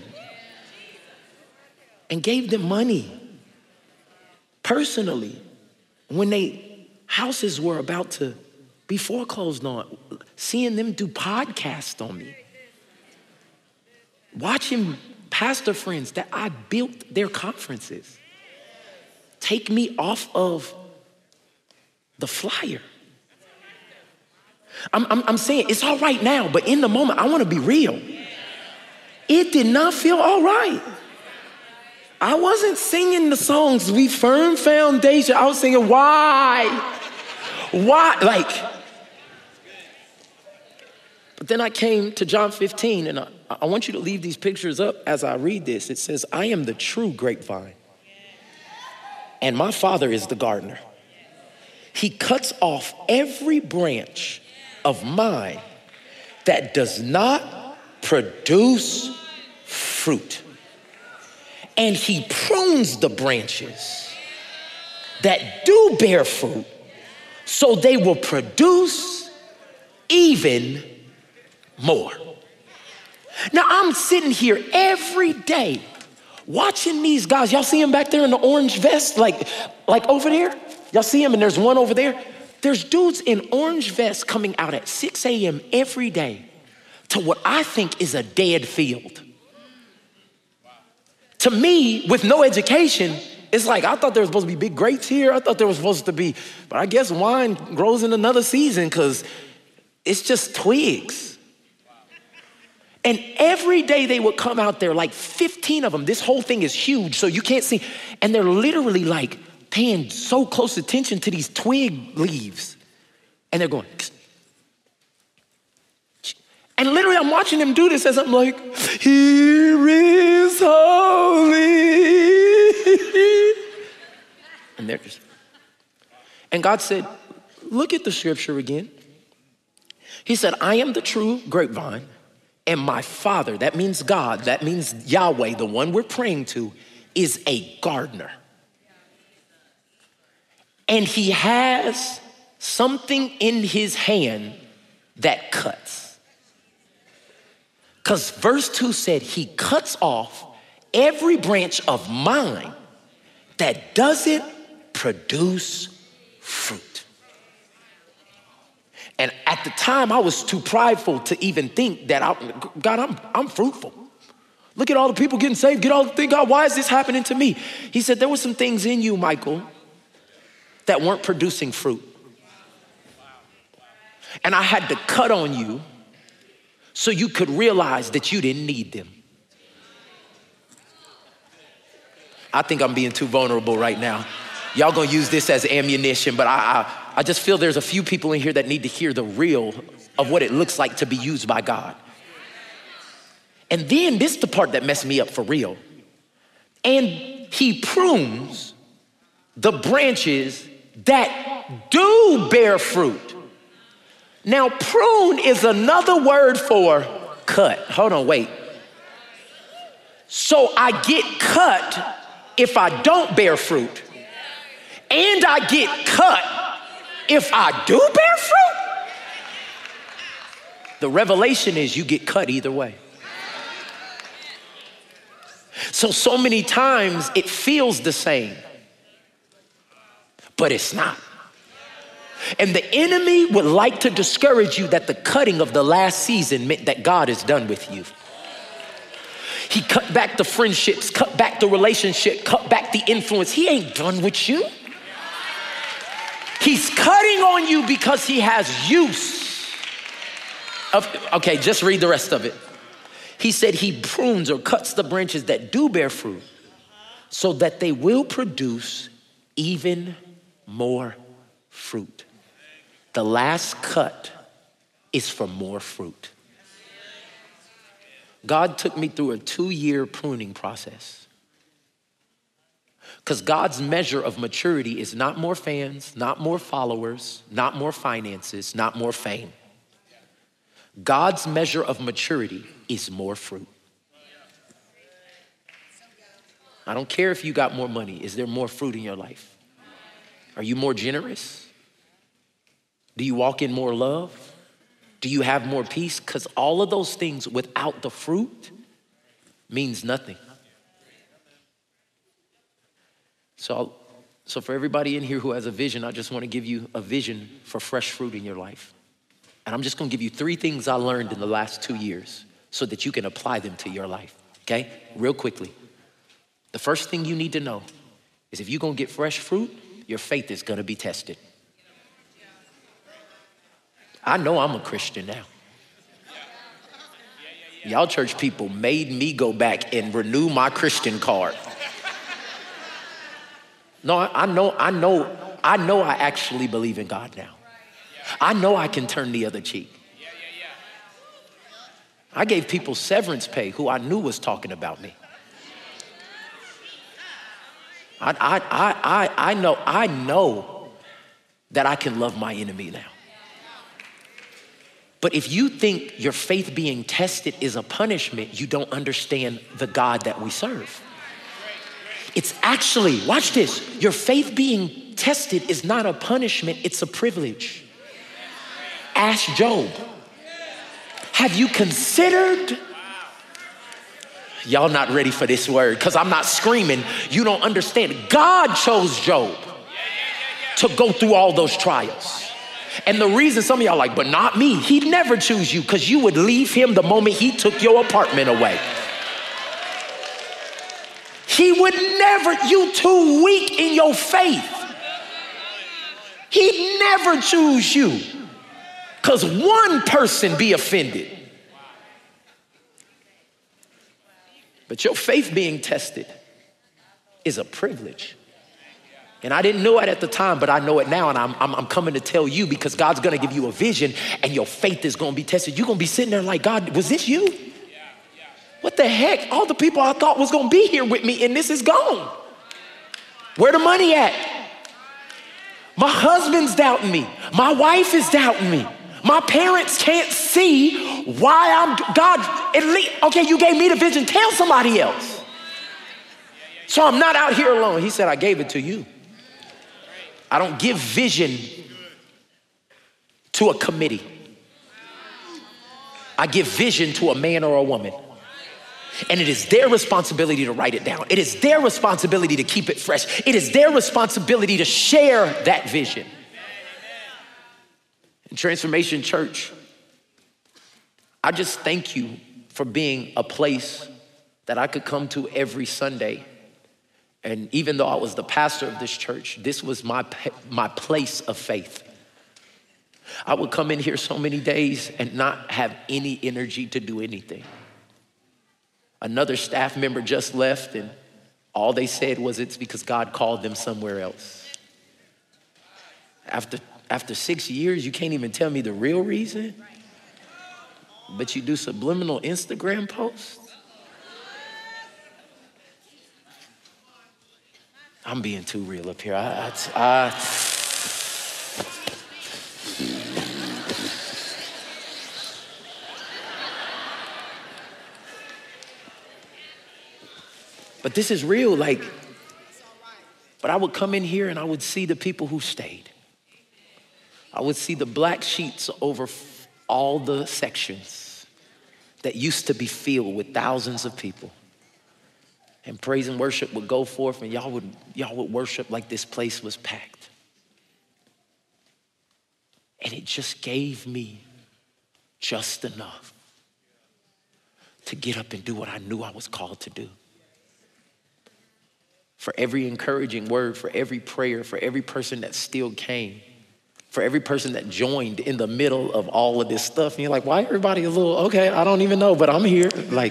and gave them money personally when their houses were about to be foreclosed on, seeing them do podcasts on me, watching pastor friends that I built their conferences take me off of the flyer. I'm saying it's all right now, but in the moment, I want to be real. It did not feel all right. I wasn't singing the songs, We Firm Foundation. I was singing, why? Like, but then I came to John 15, and I want you to leave these pictures up as I read this. It says, I am the true grapevine, and my Father is the gardener. He cuts off every branch of mine that does not produce fruit. And he prunes the branches that do bear fruit, so they will produce even more. Now, I'm sitting here every day watching these guys. Y'all see them back there in the orange vest, like over there? Y'all see them, and there's one over there. There's dudes in orange vests coming out at 6 a.m. every day to what I think is a dead field. To me, with no education, it's like, I thought there was supposed to be big grapes here. I thought there was supposed to be, but I guess wine grows in another season because it's just twigs. And every day they would come out there, like 15 of them. This whole thing is huge, so you can't see. And they're literally like paying so close attention to these twig leaves. And they're going, and literally I'm watching them do this as I'm like, here is holy. And they're just, and God said, look at the scripture again. He said, I am the true grapevine, and my Father, that means God, that means Yahweh, the one we're praying to, is a gardener. And he has something in his hand that cuts. Because verse 2 said he cuts off every branch of mine that doesn't produce fruit. And at the time, I was too prideful to even think that, I'm fruitful. Look at all the people getting saved. Get all the thing, God, why is this happening to me? He said, there were some things in you, Michael, that weren't producing fruit. And I had to cut on you so you could realize that you didn't need them. I think I'm being too vulnerable right now. Y'all gonna use this as ammunition, but I just feel there's a few people in here that need to hear the real of what it looks like to be used by God. And then this is the part that messed me up for real. And he prunes the branches that do bear fruit. Now, prune is another word for cut. Hold on, wait. So I get cut if I don't bear fruit. And I get cut if I do bear fruit. The revelation is you get cut either way. So many times it feels the same, but it's not. And the enemy would like to discourage you that the cutting of the last season meant that God is done with you. He cut back the friendships, cut back the relationship, cut back the influence. He ain't done with you. He's cutting on you because he has use of, okay, just read the rest of it. He said he prunes or cuts the branches that do bear fruit so that they will produce even more fruit. The last cut is for more fruit. God took me through a 2-year pruning process. Because God's measure of maturity is not more fans, not more followers, not more finances, not more fame. God's measure of maturity is more fruit. I don't care if you got more money. Is there more fruit in your life? Are you more generous? Do you walk in more love? Do you have more peace? Because all of those things without the fruit means nothing. So for everybody in here who has a vision, I just want to give you a vision for fresh fruit in your life. And I'm just going to give you 3 things I learned in the last 2 years so that you can apply them to your life, okay? Real quickly. The first thing you need to know is if you're going to get fresh fruit, your faith is going to be tested. I know I'm a Christian now. Y'all church people made me go back and renew my Christian card. No, I know I actually believe in God now. I know I can turn the other cheek. I gave people severance pay who I knew was talking about me. I know that I can love my enemy now. But if you think your faith being tested is a punishment, you don't understand the God that we serve. It's actually, watch this, your faith being tested is not a punishment, it's a privilege. Ask Job. Have you considered? Y'all not ready for this word because I'm not screaming. You don't understand. God chose Job to go through all those trials. And the reason some of y'all like, but not me. He'd never choose you because you would leave him the moment he took your apartment away. He would never, you too weak in your faith. He'd never choose you because one person be offended. But your faith being tested is a privilege. And I didn't know it at the time, but I know it now, and I'm coming to tell you because God's gonna give you a vision and your faith is gonna be tested. You're gonna be sitting there like, God, was this you? What the heck? All the people I thought was gonna be here with me and this is gone. Where the money at? My husband's doubting me. My wife is doubting me. My parents can't see why I'm, God, at least, okay, you gave me the vision, tell somebody else. So I'm not out here alone. He said, I gave it to you. I don't give vision to a committee. I give vision to a man or a woman. And it is their responsibility to write it down. It is their responsibility to keep it fresh. It is their responsibility to share that vision. In Transformation Church, I just thank you for being a place that I could come to every Sunday. And even though I was the pastor of this church, this was my place of faith. I would come in here so many days and not have any energy to do anything. Another staff member just left and all they said was it's because God called them somewhere else. After 6 years, you can't even tell me the real reason, but you do subliminal Instagram posts? I'm being too real up here. But this is real, but I would come in here and I would see the people who stayed. I would see the black sheets over all the sections that used to be filled with thousands of people. And praise and worship would go forth and y'all would worship like this place was packed. And it just gave me just enough to get up and do what I knew I was called to do. For every encouraging word, for every prayer, for every person that still came, for every person that joined in the middle of all of this stuff. And you're like, why everybody a little, okay, I don't even know, but I'm here.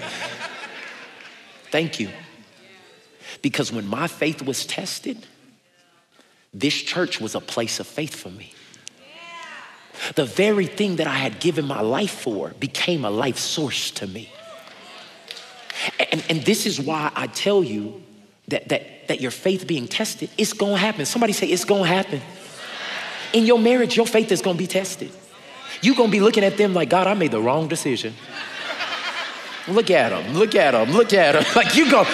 Thank you. Because when my faith was tested, this church was a place of faith for me. The very thing that I had given my life for became a life source to me. And this is why I tell you that your faith being tested, it's gonna happen. Somebody say it's gonna happen. In your marriage, your faith is gonna be tested. You're gonna be looking at them like, God, I made the wrong decision. Look at them, look at them, look at them. Like you go.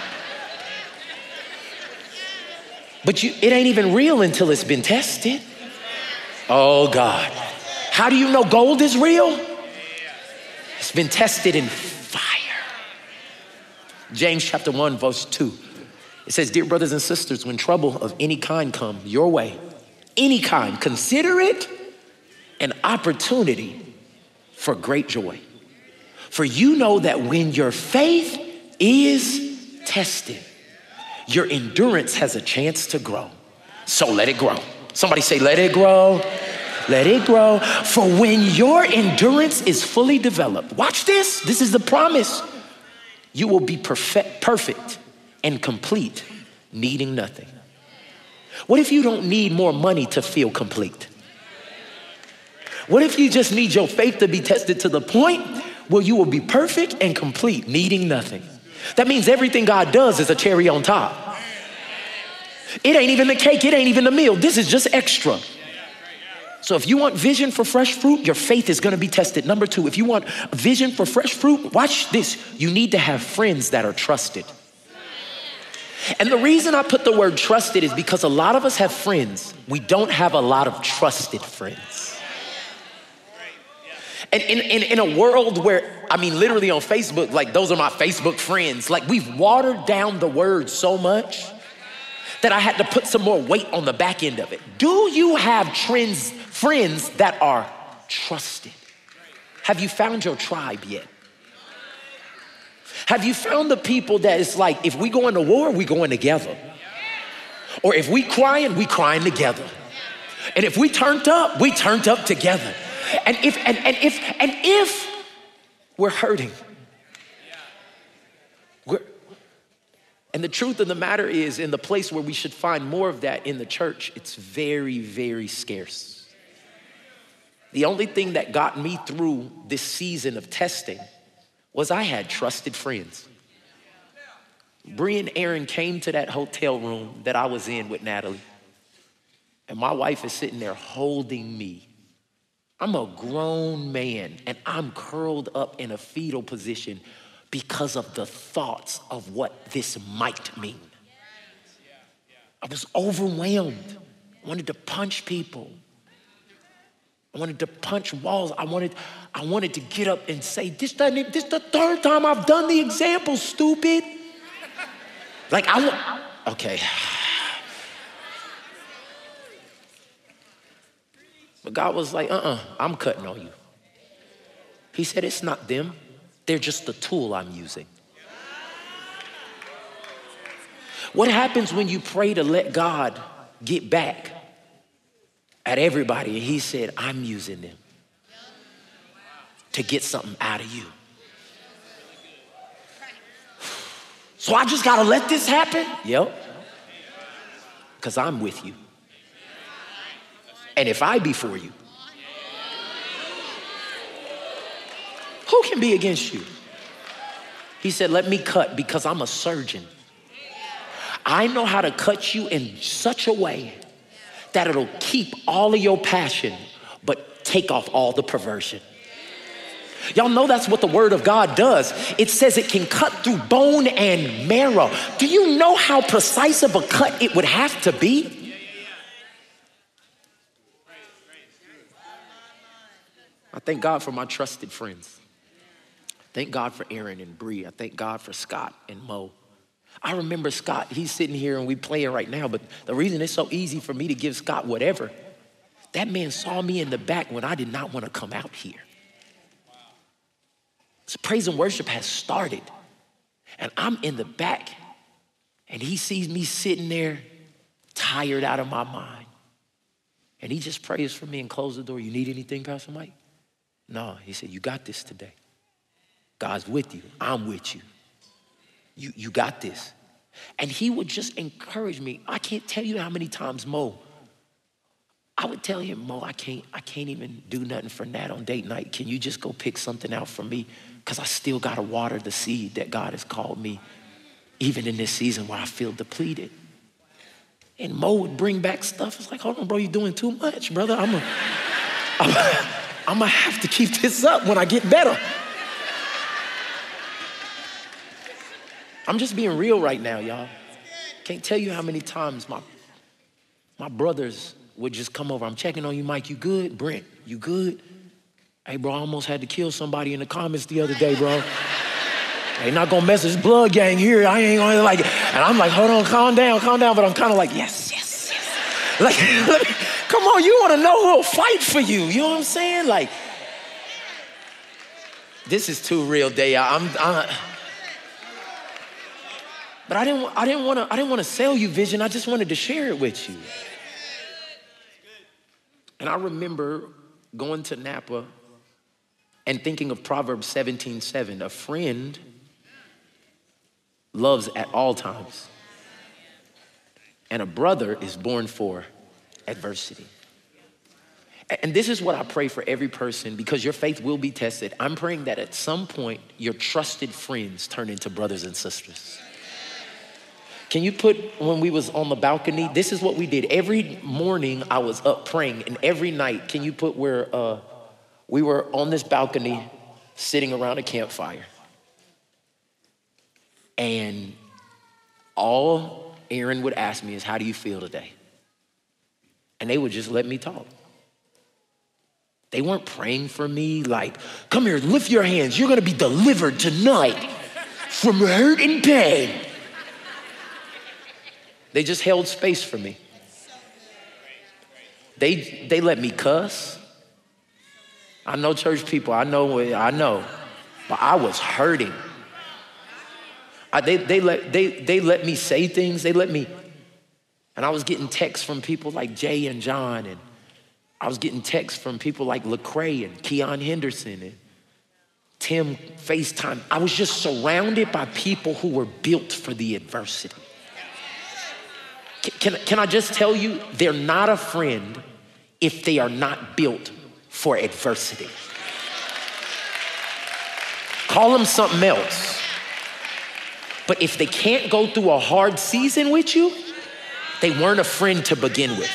But it ain't even real until it's been tested. Oh God. How do you know gold is real? It's been tested in fire. James chapter 1, verse 2. It says, dear brothers and sisters, when trouble of any kind come your way, any kind, consider it an opportunity for great joy. For you know that when your faith is tested, your endurance has a chance to grow. So let it grow. Somebody say, let it grow. Let it grow. For when your endurance is fully developed, watch this. This is the promise. You will be perfect and complete, needing nothing. What if you don't need more money to feel complete? What if you just need your faith to be tested to the point where you will be perfect and complete, needing nothing? That means everything God does is a cherry on top. It ain't even the cake, it ain't even the meal. This is just extra. So if you want vision for fresh fruit, your faith is gonna be tested. Number 2, if you want vision for fresh fruit, watch this. You need to have friends that are trusted. And the reason I put the word trusted is because a lot of us have friends. We don't have a lot of trusted friends. And in a world where, I mean, literally on Facebook, like those are my Facebook friends. Like we've watered down the word so much that I had to put some more weight on the back end of it. Do you have friends that are trusted? Have you found your tribe yet? Have you found the people that it's like, if we go into war, we going together. Or if we crying, we crying together. And if we turned up, we turned up together. And if we're hurting, and the truth of the matter is, in the place where we should find more of that in the church, it's very, very scarce. The only thing that got me through this season of testing was I had trusted friends. Bree and Aaron came to that hotel room that I was in with Natalie, and my wife is sitting there holding me. I'm a grown man, and I'm curled up in a fetal position because of the thoughts of what this might mean. I was overwhelmed. I wanted to punch people. I wanted to punch walls. I wanted to get up and say, this the third time I've done the example, stupid. Like okay. But God was like, I'm cutting on you. He said, it's not them. They're just the tool I'm using. What happens when you pray to let God get back at everybody? And he said, I'm using them to get something out of you. So I just gotta let this happen? Yep. Because I'm with you. And if I be for you, who can be against you? He said, let me cut because I'm a surgeon. I know how to cut you in such a way that it'll keep all of your passion, but take off all the perversion. Y'all know that's what the word of God does. It says it can cut through bone and marrow. Do you know how precise of a cut it would have to be? I thank God for my trusted friends. Thank God for Aaron and Bree. I thank God for Scott and Mo. I remember Scott, he's sitting here and we playing right now, but the reason it's so easy for me to give Scott whatever, that man saw me in the back when I did not want to come out here. So praise and worship has started and I'm in the back and he sees me sitting there tired out of my mind. And he just prays for me and closed the door. You need anything, Pastor Mike? No, he said, you got this today. God's with you. I'm with you. You got this. And he would just encourage me. I can't tell you how many times, Mo, I would tell him, Mo, I can't even do nothing for Nat on date night. Can you just go pick something out for me? Because I still got to water the seed that God has called me, even in this season where I feel depleted. And Mo would bring back stuff. It's like, hold on, bro, you're doing too much, brother. I'm gonna have to keep this up when I get better. I'm just being real right now, y'all. Can't tell you how many times my brothers would just come over. I'm checking on you, Mike. You good? Brent, you good? Hey, bro, I almost had to kill somebody in the comments the other day, bro. They not gonna mess this blood gang here. I ain't gonna like, and I'm like, hold on, calm down. But I'm kind of like, yes. Like, come on, you wanna know who'll fight for you. You know what I'm saying? Like, this is too real, Day. But I didn't want to sell you vision. I just wanted to share it with you. And I remember going to Napa and thinking of Proverbs 17:7. A friend loves at all times, and a brother is born for adversity. And this is what I pray for every person, because your faith will be tested. I'm praying that at some point your trusted friends turn into brothers and sisters. Can you put, when we was on the balcony, this is what we did. Every morning I was up praying, and every night, can you put where we were on this balcony sitting around a campfire. And all Aaron would ask me is, how do you feel today? And they would just let me talk. They weren't praying for me like, come here, lift your hands. You're gonna be delivered tonight from hurt and pain. They just held space for me. They let me cuss. I know church people, I know, but I was hurting. They let me say things, and I was getting texts from people like Jay and John, and I was getting texts from people like Lecrae and Keon Henderson and Tim FaceTime. I was just surrounded by people who were built for the adversity. Can I just tell you, they're not a friend if they are not built for adversity. Call them something else. But if they can't go through a hard season with you, they weren't a friend to begin with.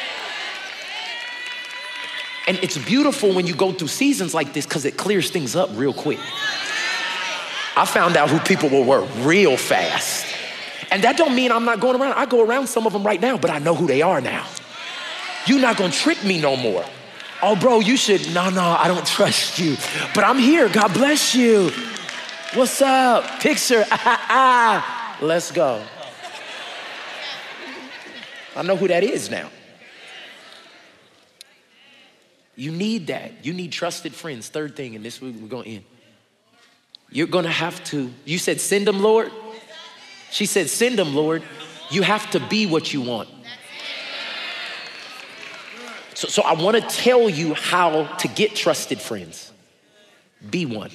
And it's beautiful when you go through seasons like this because it clears things up real quick. I found out who people were real fast. And that don't mean I'm not going around. I go around some of them right now, but I know who they are now. You're not gonna trick me no more. Oh, bro, you should, no, I don't trust you. But I'm here, God bless you. What's up? Picture, let's go. I know who that is now. You need that. You need trusted friends. Third thing, and this we're going to end. You're going to have to, you said, send them, Lord. She said, send them, Lord. You have to be what you want. So I want to tell you how to get trusted friends. Be one.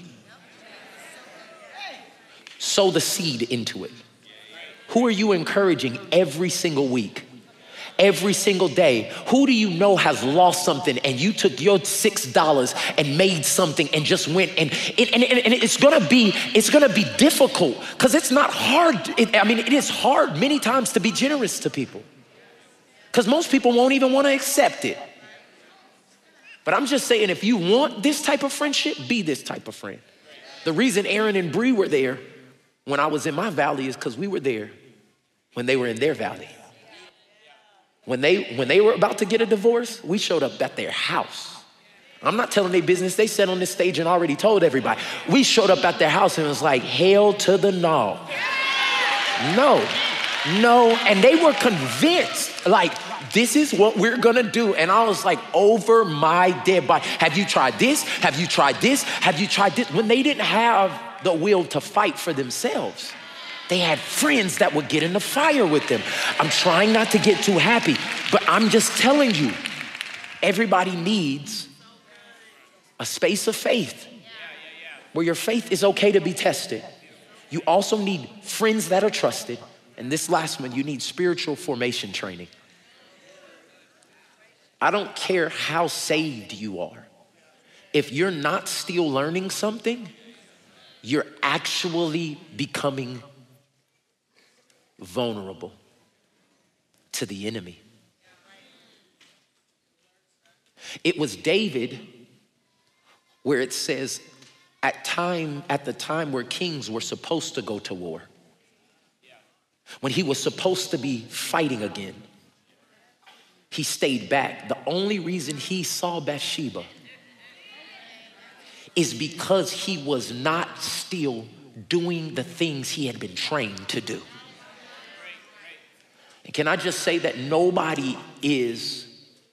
Sow the seed into it. Who are you encouraging every single week? Every single day? Who do you know has lost something and you took your $6 and made something and just went and it's gonna be difficult because it's not hard. It is hard many times to be generous to people because most people won't even want to accept it. But I'm just saying, if you want this type of friendship, be this type of friend. The reason Aaron and Bree were there when I was in my valley is because we were there when they were in their valley. When they were about to get a divorce, we showed up at their house. I'm not telling their business. They sat on this stage and already told everybody. We showed up at their house and it was like, hell to the no. No. And they were convinced, like, this is what we're gonna do. And I was like, over my dead body. Have you tried this? Have you tried this? Have you tried this? When they didn't have the will to fight for themselves, they had friends that would get in the fire with them. I'm trying not to get too happy, but I'm just telling you, everybody needs a space of faith where your faith is okay to be tested. You also need friends that are trusted. And this last one, you need spiritual formation training. I don't care how saved you are. If you're not still learning something, you're actually becoming vulnerable to the enemy. It was David where it says at the time where kings were supposed to go to war, when he was supposed to be fighting again, he stayed back. The only reason he saw Bathsheba is because he was not still doing the things he had been trained to do. And can I just say that nobody is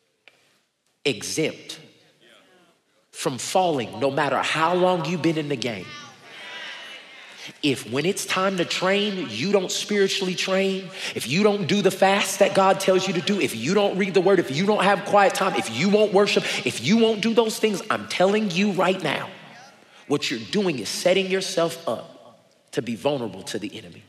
exempt from falling, no matter how long you've been in the game. If when it's time to train, you don't spiritually train, if you don't do the fast that God tells you to do, if you don't read the word, if you don't have quiet time, if you won't worship, if you won't do those things, I'm telling you right now, what you're doing is setting yourself up to be vulnerable to the enemy.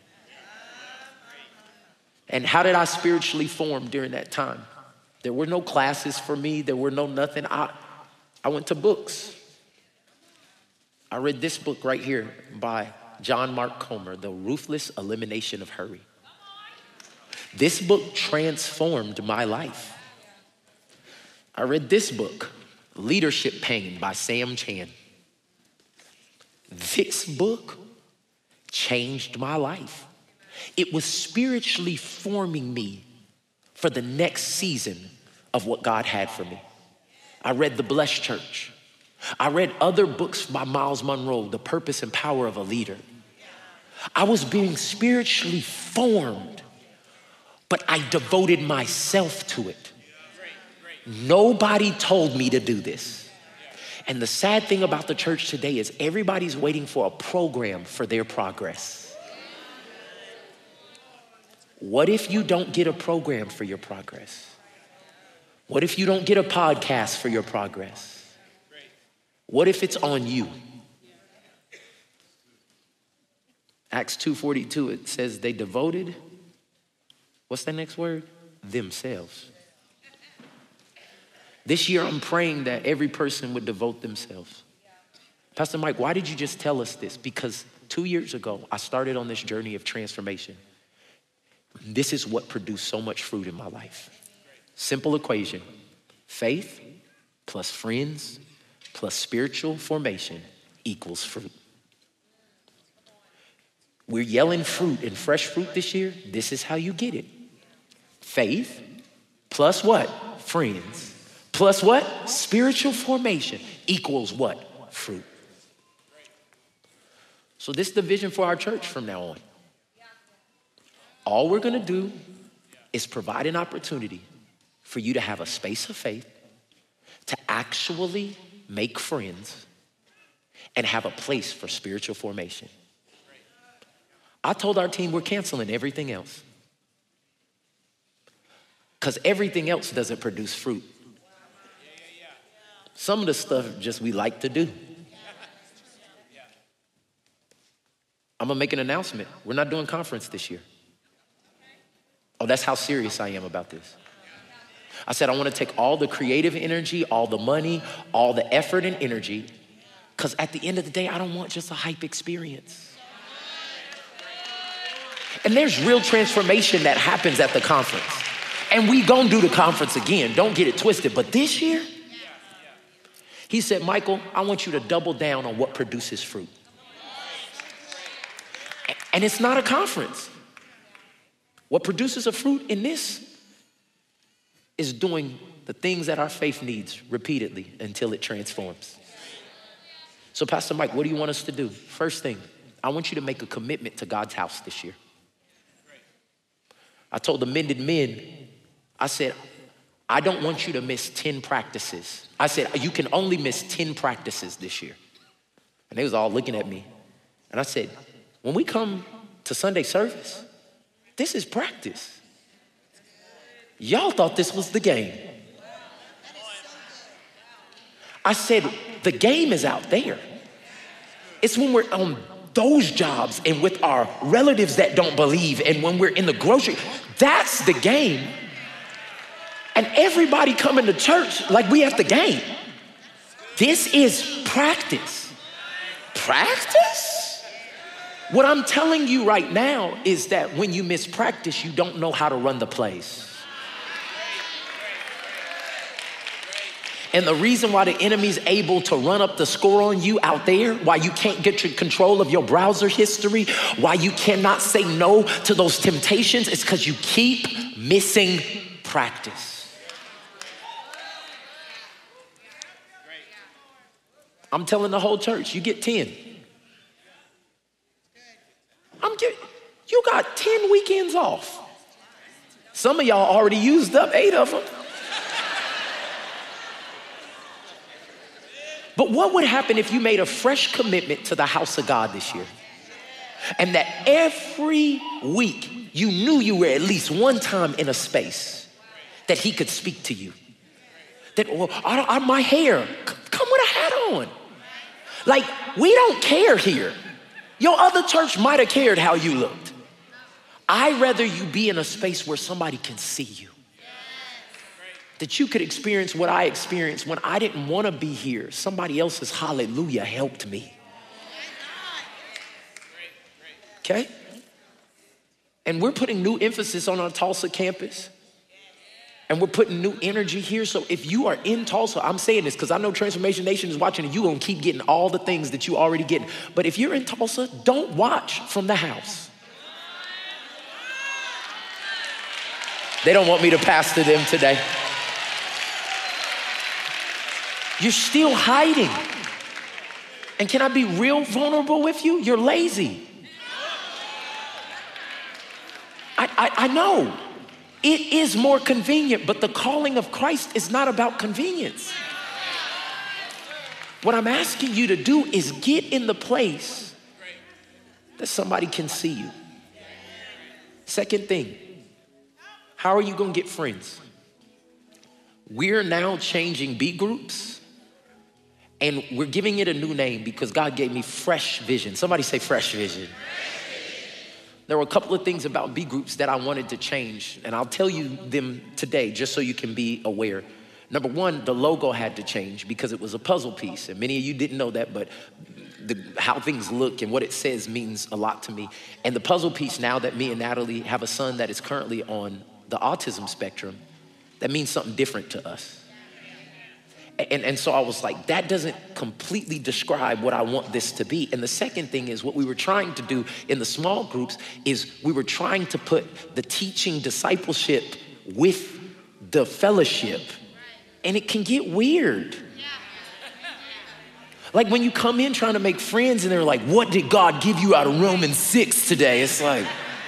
And how did I spiritually form during that time? There were no classes for me. There were no nothing. I went to books. I read this book right here by John Mark Comer, The Ruthless Elimination of Hurry. This book transformed my life. I read this book, Leadership Pain by Sam Chan. This book changed my life. It was spiritually forming me for the next season of what God had for me. I read The Blessed Church. I read other books by Miles Monroe, The Purpose and Power of a Leader. I was being spiritually formed, but I devoted myself to it. Nobody told me to do this. And the sad thing about the church today is everybody's waiting for a program for their progress. What if you don't get a program for your progress? What if you don't get a podcast for your progress? What if it's on you? Acts 2:42, it says they devoted, what's the next word? Themselves. This year I'm praying that every person would devote themselves. Pastor Mike, why did you just tell us this? Because 2 years ago, I started on this journey of transformation. This is what produced so much fruit in my life. Simple equation: faith plus friends plus spiritual formation equals fruit. We're yelling fruit and fresh fruit this year. This is how you get it. Faith plus what? Friends. Plus what? Spiritual formation equals what? Fruit. So this is the vision for our church from now on. All we're gonna do is provide an opportunity for you to have a space of faith, to actually make friends, and have a place for spiritual formation. I told our team we're canceling everything else, because everything else doesn't produce fruit. Some of the stuff just we like to do. I'm gonna make an announcement. We're not doing conference this year. Oh, that's how serious I am about this. I said I wanna take all the creative energy, all the money, all the effort and energy, because at the end of the day, I don't want just a hype experience. And there's real transformation that happens at the conference. And we gonna do the conference again, don't get it twisted. But this year, he said, Michael, I want you to double down on what produces fruit. And it's not a conference. What produces a fruit in this is doing the things that our faith needs repeatedly until it transforms. So Pastor Mike, what do you want us to do? First thing, I want you to make a commitment to God's house this year. I told the Mended Men, I said, I don't want you to miss 10 practices. I said, you can only miss 10 practices this year. And they was all looking at me. And I said, when we come to Sunday service, this is practice. Y'all thought this was the game. I said, the game is out there. It's when we're on those jobs and with our relatives that don't believe, and when we're in the grocery, that's the game. And everybody coming to church like we at the game. This is practice. Practice? What I'm telling you right now is that when you miss practice, you don't know how to run the plays. And the reason why the enemy's able to run up the score on you out there, why you can't get your control of your browser history, why you cannot say no to those temptations, is because you keep missing practice. I'm telling the whole church, you get 10. You got 10 weekends off. Some of y'all already used up 8 of them. But what would happen if you made a fresh commitment to the house of God this year? And that every week you knew you were at least one time in a space that he could speak to you. That, well, my hair, come with a hat on. Like, we don't care here. Your other church might have cared how you looked. I'd rather you be in a space where somebody can see you. That you could experience what I experienced when I didn't want to be here. Somebody else's hallelujah helped me. Okay? And we're putting new emphasis on our Tulsa campus. And we're putting new energy here. So if you are in Tulsa, I'm saying this because I know Transformation Nation is watching and you're going to keep getting all the things that you already get. But if you're in Tulsa, don't watch from the house. They don't want me to pastor them today. You're still hiding. And can I be real vulnerable with you? You're lazy. I know. It is more convenient, but the calling of Christ is not about convenience. What I'm asking you to do is get in the place that somebody can see you. Second thing, how are you gonna get friends? We're now changing B groups and we're giving it a new name because God gave me fresh vision. Somebody say fresh vision. There were a couple of things about B groups that I wanted to change, and I'll tell you them today just so you can be aware. Number one, the logo had to change because it was a puzzle piece, and many of you didn't know that, but how things look and what it says means a lot to me. And the puzzle piece, now that me and Natalie have a son that is currently on the autism spectrum, that means something different to us. And so I was like, that doesn't completely describe what I want this to be. And the second thing is what we were trying to do in the small groups is we were trying to put the teaching discipleship with the fellowship. And it can get weird. Like when you come in trying to make friends and they're like, what did God give you out of Romans 6 today? It's like,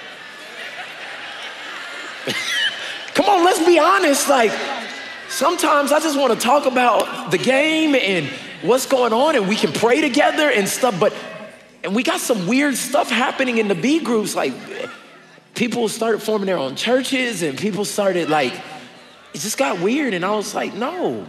come on, let's be honest. Like, sometimes I just want to talk about the game and what's going on, and we can pray together and stuff, and we got some weird stuff happening in the B groups. Like, people started forming their own churches, and people started like, it just got weird, and I was like, no.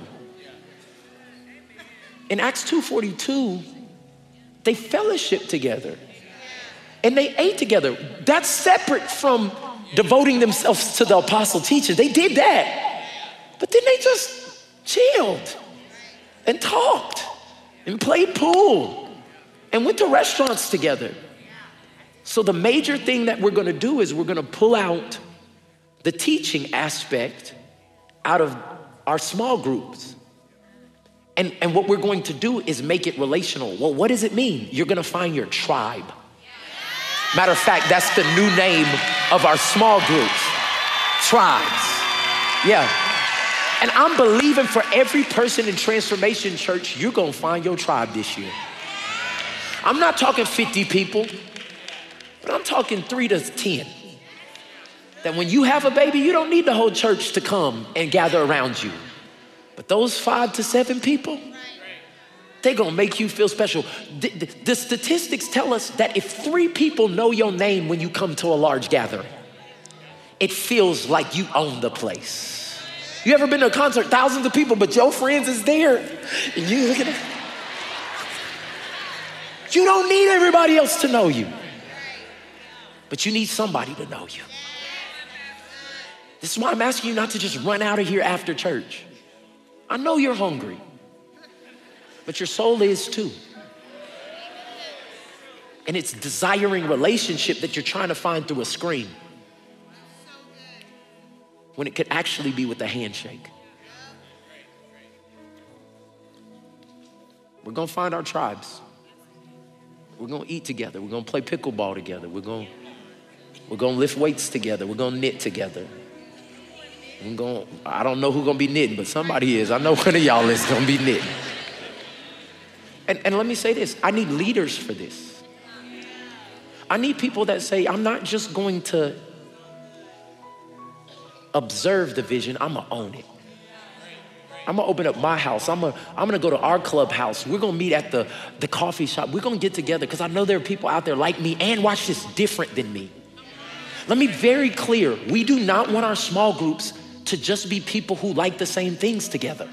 In Acts 2:42, they fellowshiped together, and they ate together. That's separate from devoting themselves to the apostle teaching. They did that. But then they just chilled and talked and played pool and went to restaurants together. So the major thing that we're gonna do is we're gonna pull out the teaching aspect out of our small groups. And what we're going to do is make it relational. Well, what does it mean? You're gonna find your tribe. Matter of fact, that's the new name of our small groups, tribes. Yeah. And I'm believing for every person in Transformation Church, you're gonna find your tribe this year. I'm not talking 50 people, but I'm talking 3 to 10. That when you have a baby, you don't need the whole church to come and gather around you. But those 5 to 7 people, they're gonna make you feel special. The statistics tell us that if 3 people know your name when you come to a large gathering, it feels like you own the place. You ever been to a concert, thousands of people, but your friends is there? And you look at them. You don't need everybody else to know you, but you need somebody to know you. This is why I'm asking you not to just run out of here after church. I know you're hungry, but your soul is too. And it's desiring relationship that you're trying to find through a screen, when it could actually be with a handshake. We're gonna find our tribes. We're gonna eat together. We're gonna play pickleball together. We're gonna lift weights together. We're gonna knit together. I don't know who's gonna be knitting, but somebody is. I know one of y'all is gonna be knitting. And let me say this, I need leaders for this. I need people that say, I'm not just going to observe the vision, I'm gonna own it. I'm gonna open up my house. I'm gonna go to our clubhouse. We're gonna meet at the coffee shop. We're gonna get together because I know there are people out there like me and watch this different than me. Let me be very clear. We do not want our small groups to just be people who like the same things together.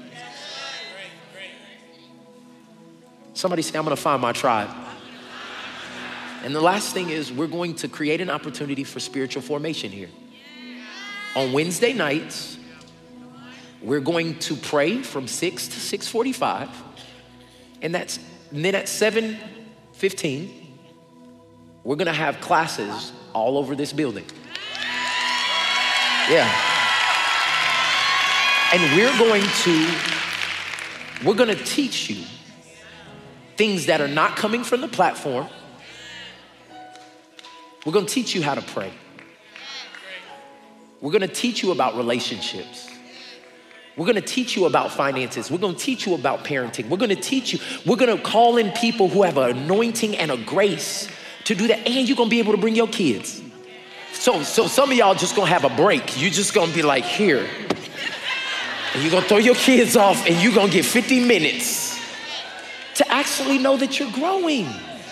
Somebody say, I'm gonna find my tribe. And the last thing is we're going to create an opportunity for spiritual formation here. On Wednesday nights, we're going to pray from 6 to 6:45, and then at 7:15, we're gonna have classes all over this building. Yeah. And we're gonna teach you things that are not coming from the platform. We're gonna teach you how to pray. We're gonna teach you about relationships. We're gonna teach you about finances. We're gonna teach you about parenting. We're gonna call in people who have an anointing and a grace to do that. And you're gonna be able to bring your kids. So some of y'all just gonna have a break. You're just gonna be like, here. And you're gonna throw your kids off and you're gonna get 50 minutes to actually know that you're growing.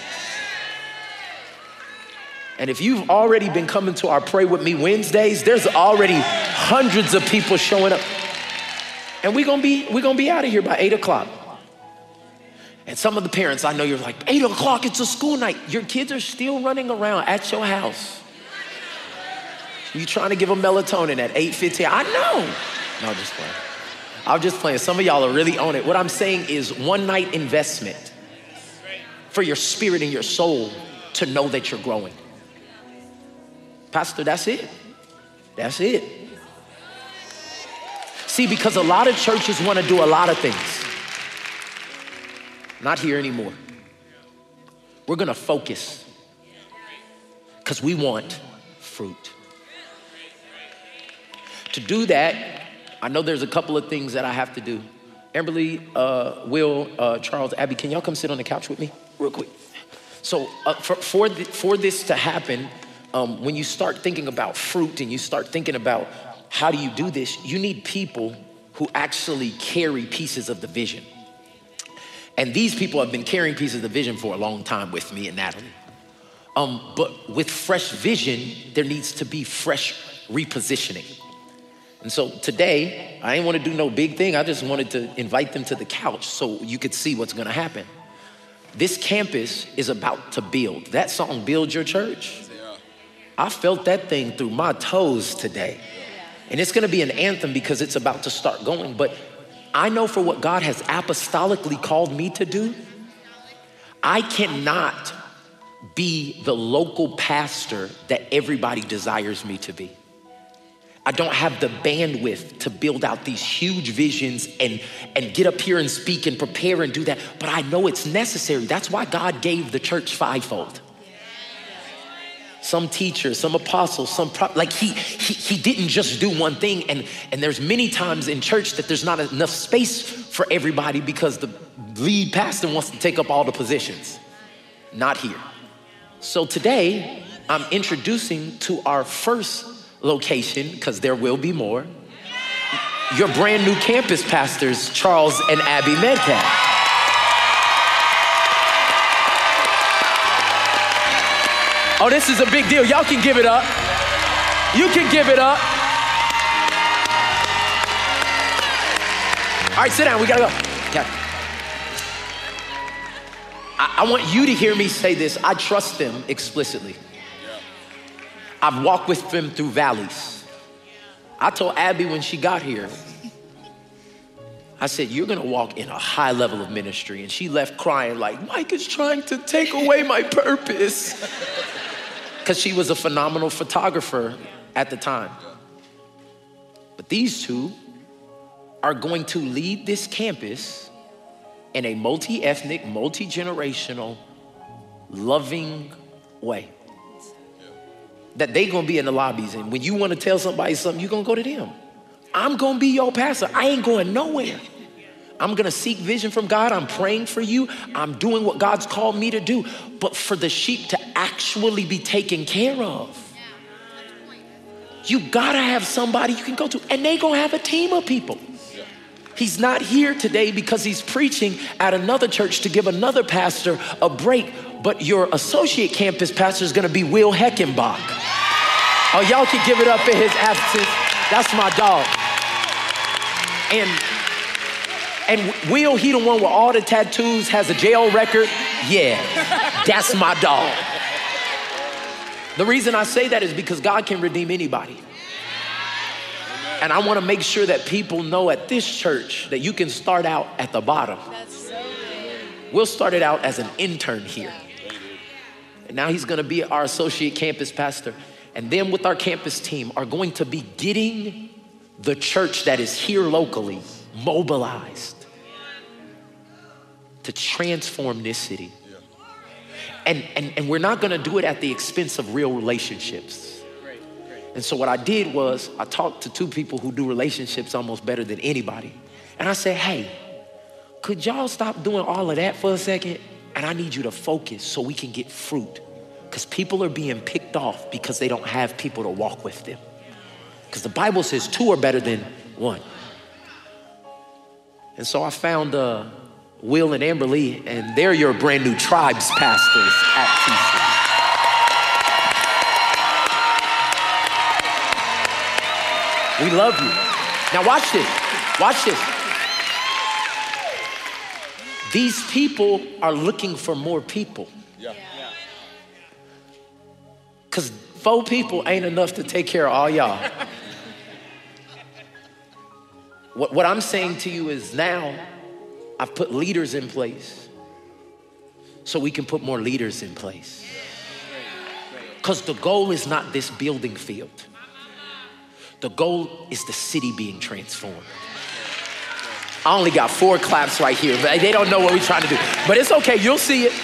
And if you've already been coming to our Pray With Me Wednesdays, there's already hundreds of people showing up. And we're gonna be out of here by 8 o'clock. And some of the parents, I know you're like, 8 o'clock, it's a school night. Your kids are still running around at your house. You trying to give them melatonin at 8:15. I know. No, just playing. I'm just playing. Some of y'all are really on it. What I'm saying is one night investment for your spirit and your soul to know that you're growing. Pastor, that's it. That's it. See, because a lot of churches want to do a lot of things. Not here anymore. We're going to focus because we want fruit. To do that, I know there's a couple of things that I have to do. Amberly, Will, Charles, Abby, can y'all come sit on the couch with me real quick? So for this to happen, when you start thinking about fruit and you start thinking about how do you do this, you need people who actually carry pieces of the vision. And these people have been carrying pieces of the vision for a long time with me and Natalie. But with fresh vision, there needs to be fresh repositioning. And so today, I didn't want to do no big thing. I just wanted to invite them to the couch so you could see what's going to happen. This campus is about to build. That song, Build Your Church, I felt that thing through my toes today. And it's going to be an anthem because it's about to start going. But I know for what God has apostolically called me to do, I cannot be the local pastor that everybody desires me to be. I don't have the bandwidth to build out these huge visions and get up here and speak and prepare and do that. But I know it's necessary. That's why God gave the church fivefold. Some teachers, some apostles, he didn't just do one thing. And there's many times in church that there's not enough space for everybody because the lead pastor wants to take up all the positions. Not here. So today, I'm introducing to our first location, because there will be more, your brand new campus pastors, Charles and Abby Metcalf. Oh, this is a big deal. Y'all can give it up. You can give it up. All right, sit down. We gotta go. Okay. I want you to hear me say this. I trust them explicitly. I've walked with them through valleys. I told Abby when she got here, I said, you're gonna walk in a high level of ministry. And she left crying like, Mike is trying to take away my purpose. Because she was a phenomenal photographer at the time. But these two are going to lead this campus in a multi-ethnic, multi-generational, loving way. That they gonna be in the lobbies, and when you wanna tell somebody something, you gonna go to them. I'm gonna be your pastor. I ain't going nowhere. I'm gonna seek vision from God. I'm praying for you. I'm doing what God's called me to do. But for the sheep to actually be taken care of, you gotta have somebody you can go to, and they gonna have a team of people. He's not here today because he's preaching at another church to give another pastor a break, but your associate campus pastor is gonna be Will Heckenbach. Oh, y'all can give it up in his absence. That's my dog. And Will, he the one with all the tattoos, has a jail record. Yeah, that's my dog. The reason I say that is because God can redeem anybody. And I wanna make sure that people know at this church that you can start out at the bottom. Will started out as an intern here. And now he's gonna be our associate campus pastor. And then with our campus team are going to be getting the church that is here locally mobilized to transform this city. And we're not gonna do it at the expense of real relationships. And so what I did was I talked to 2 people who do relationships almost better than anybody. And I said, hey, could y'all stop doing all of that for a second? And I need you to focus so we can get fruit. Because people are being picked off because they don't have people to walk with them. Because the Bible says 2 are better than 1. And so I found Will and Amber Lee, and they're your brand new tribes pastors at TC. We love you. Now watch this, watch this. These people are looking for more people. Because 4 people ain't enough to take care of all y'all. What I'm saying to you is now I've put leaders in place so we can put more leaders in place. Because the goal is not this building field. The goal is the city being transformed. I only got 4 claps right here, but they don't know what we're trying to do. But it's okay, you'll see it.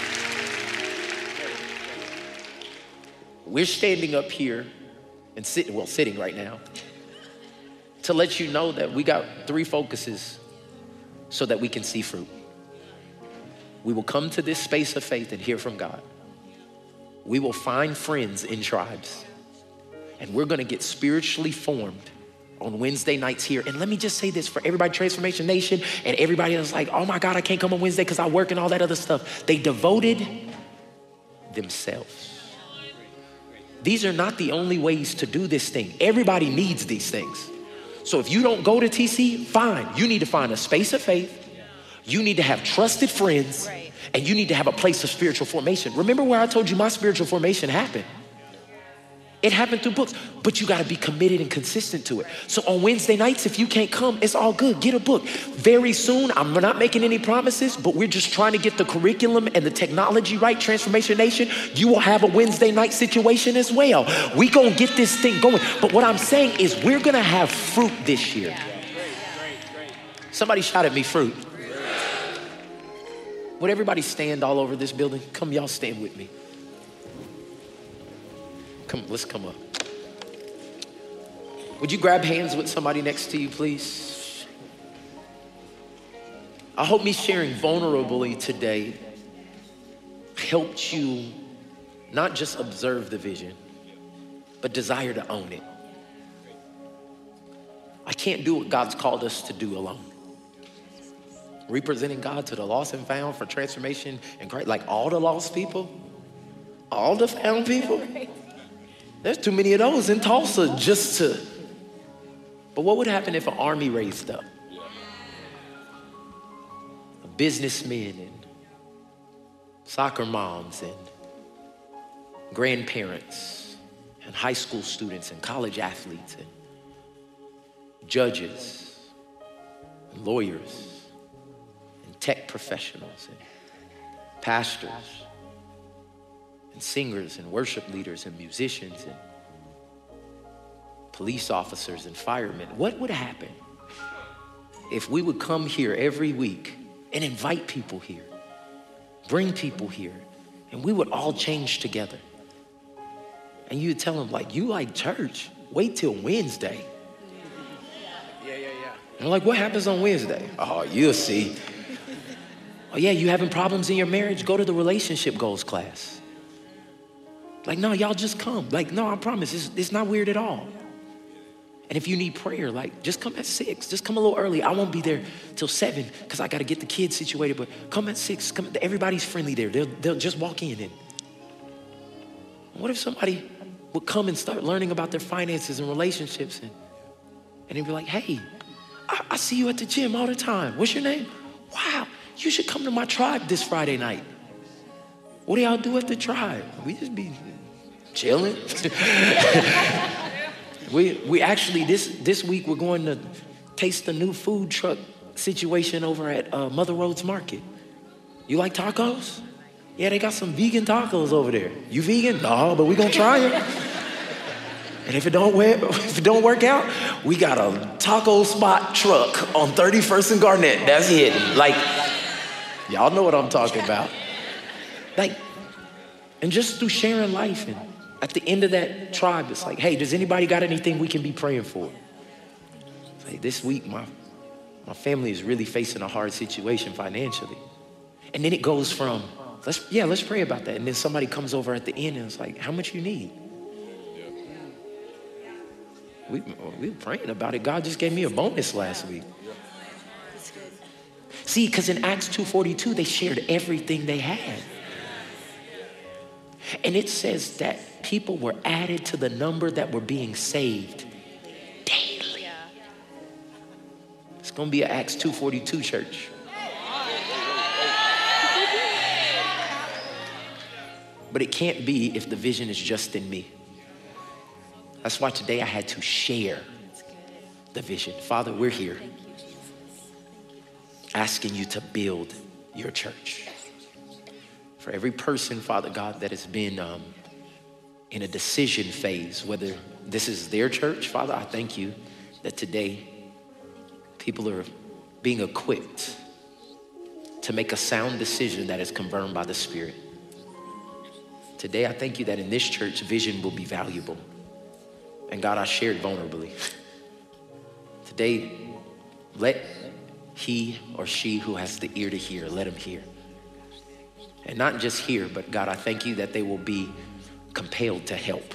We're standing up here and sitting right now to let you know that we got 3 focuses so that we can see fruit. We will come to this space of faith and hear from God. We will find friends in tribes. And we're gonna get spiritually formed on Wednesday nights here. And let me just say this for everybody, Transformation Nation, and everybody that's like, oh my God, I can't come on Wednesday because I work and all that other stuff. They devoted themselves. These are not the only ways to do this thing. Everybody needs these things. So if you don't go to TC, fine. You need to find a space of faith. You need to have trusted friends, and you need to have a place of spiritual formation. Remember where I told you my spiritual formation happened? It happened through books, but you gotta be committed and consistent to it. So on Wednesday nights, if you can't come, it's all good, get a book. Very soon, I'm not making any promises, but we're just trying to get the curriculum and the technology right, Transformation Nation. You will have a Wednesday night situation as well. We gonna get this thing going. But what I'm saying is we're gonna have fruit this year. Somebody shout at me, fruit. Would everybody stand all over this building? Come, y'all stand with me. Come, let's come up. Would you grab hands with somebody next to you, please? I hope me sharing vulnerably today helped you not just observe the vision, but desire to own it. I can't do what God's called us to do alone. Representing God to the lost and found for transformation and Christ, like all the lost people, all the found people. There's too many of those in Tulsa just to, but what would happen if an army raised up? Businessmen and soccer moms and grandparents and high school students and college athletes and judges and lawyers and tech professionals and pastors and singers and worship leaders and musicians and police officers and firemen. What would happen if we would come here every week and invite people here, bring people here, and we would all change together? And you would tell them, like, you like church? Wait till Wednesday. And I'm like, what happens on Wednesday? Oh, you'll see. Oh yeah, you having problems in your marriage? Go to the relationship goals class. Like, no, y'all just come. Like, no, I promise, it's not weird at all. And if you need prayer, like, just come at 6. Just come a little early. I won't be there till 7 because I got to get the kids situated. But come at 6. Come. Everybody's friendly there. They'll just walk in. And what if somebody would come and start learning about their finances and relationships, and they'd be like, hey, I see you at the gym all the time. What's your name? Wow, you should come to my tribe this Friday night. What do y'all do at the tribe? We just be chilling. we actually, this week, we're going to taste the new food truck situation over at Mother Roads Market. You like tacos? Yeah, they got some vegan tacos over there. You vegan? No, but we gonna try it. And if it don't work out, we got a taco spot truck on 31st and Garnett. That's it. Like, y'all know what I'm talking about. Like, and just through sharing life and At the end of that tribe, it's like, hey, does anybody got anything we can be praying for? It's like, this week, my family is really facing a hard situation financially. And then it goes from, let's pray about that. And then somebody comes over at the end and it's like, how much you need? We were praying about it. God just gave me a bonus last week. See, because in Acts 2:42, they shared everything they had. And it says that people were added to the number that were being saved daily. It's going to be an Acts 2:42 church. But it can't be if the vision is just in me. That's why today I had to share the vision. Father, we're here asking you to build your church. For every person, Father God, that has been in a decision phase, whether this is their church, Father, I thank you that today people are being equipped to make a sound decision that is confirmed by the Spirit. Today, I thank you that in this church, vision will be valuable. And God, I shared vulnerably. Today, let he or she who has the ear to hear, let him hear. And not just hear, but God, I thank you that they will be compelled to help.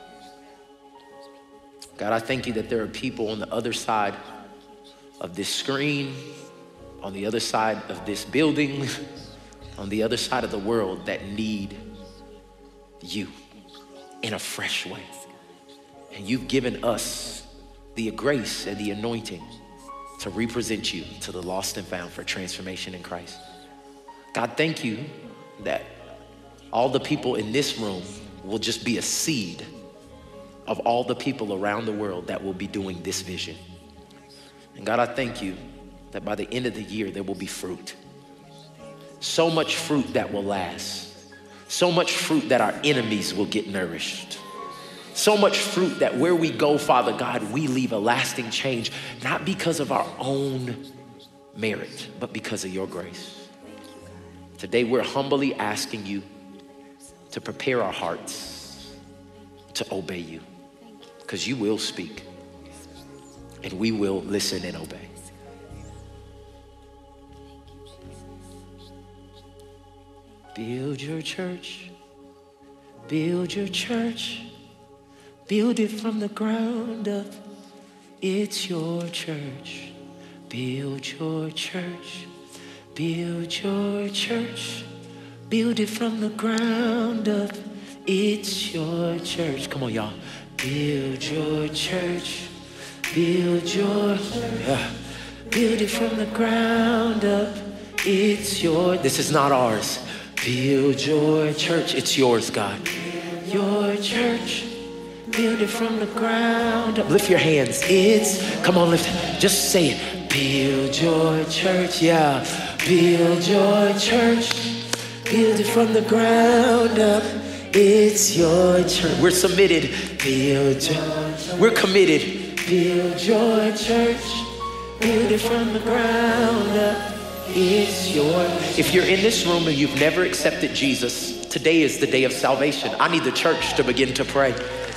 God, I thank you that there are people on the other side of this screen, on the other side of this building, on the other side of the world that need you in a fresh way. And you've given us the grace and the anointing to represent you to the lost and found for transformation in Christ. God, thank you that all the people in this room will just be a seed of all the people around the world that will be doing this vision. And God, I thank you that by the end of the year, there will be fruit. So much fruit that will last. So much fruit that our enemies will get nourished. So much fruit that where we go, Father God, we leave a lasting change, not because of our own merit, but because of your grace. Today, we're humbly asking you to prepare our hearts to obey you, because you will speak and we will listen and obey. Build your church, build your church. Build it from the ground up. It's your church. Build your church. Build your church. Build it from the ground up. It's your church. Come on, y'all. Build your church. Build your build it from the ground up. It's your. This is not ours. Build your church. It's yours, God. Your church. Build it from the ground up. Lift your hands. Come on, lift. Just say it. Build your church, yeah. Build your church. Build it from the ground up. It's your church. We're submitted. We're committed. Build your church. Build it from the ground up. It's your. If you're in this room and you've never accepted Jesus, today is the day of salvation. I need the church to begin to pray.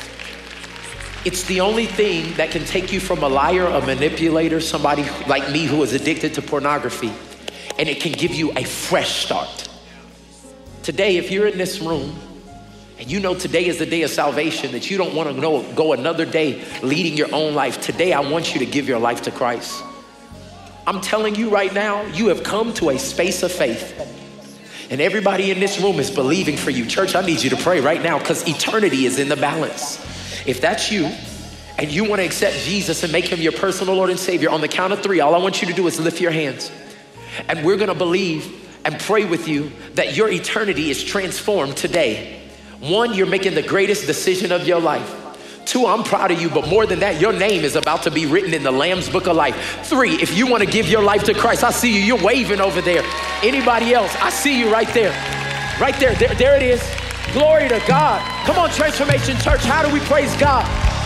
It's the only thing that can take you from a liar, a manipulator, somebody like me who is addicted to pornography, and it can give you a fresh start. Today, if you're in this room and you know today is the day of salvation, that you don't want to go another day leading your own life, today I want you to give your life to Christ. I'm telling you right now, you have come to a space of faith. And everybody in this room is believing for you. Church, I need you to pray right now because eternity is in the balance. If that's you and you want to accept Jesus and make him your personal Lord and Savior, on the count of 3, all I want you to do is lift your hands. And we're going to believe and pray with you that your eternity is transformed today. 1, you're making the greatest decision of your life. 2, I'm proud of you, but more than that, your name is about to be written in the Lamb's Book of Life. 3, if you want to give your life to Christ, I see you, you're waving over there. Anybody else, I see you right there. Right there, there it is. Glory to God. Come on, Transformation Church, how do we praise God?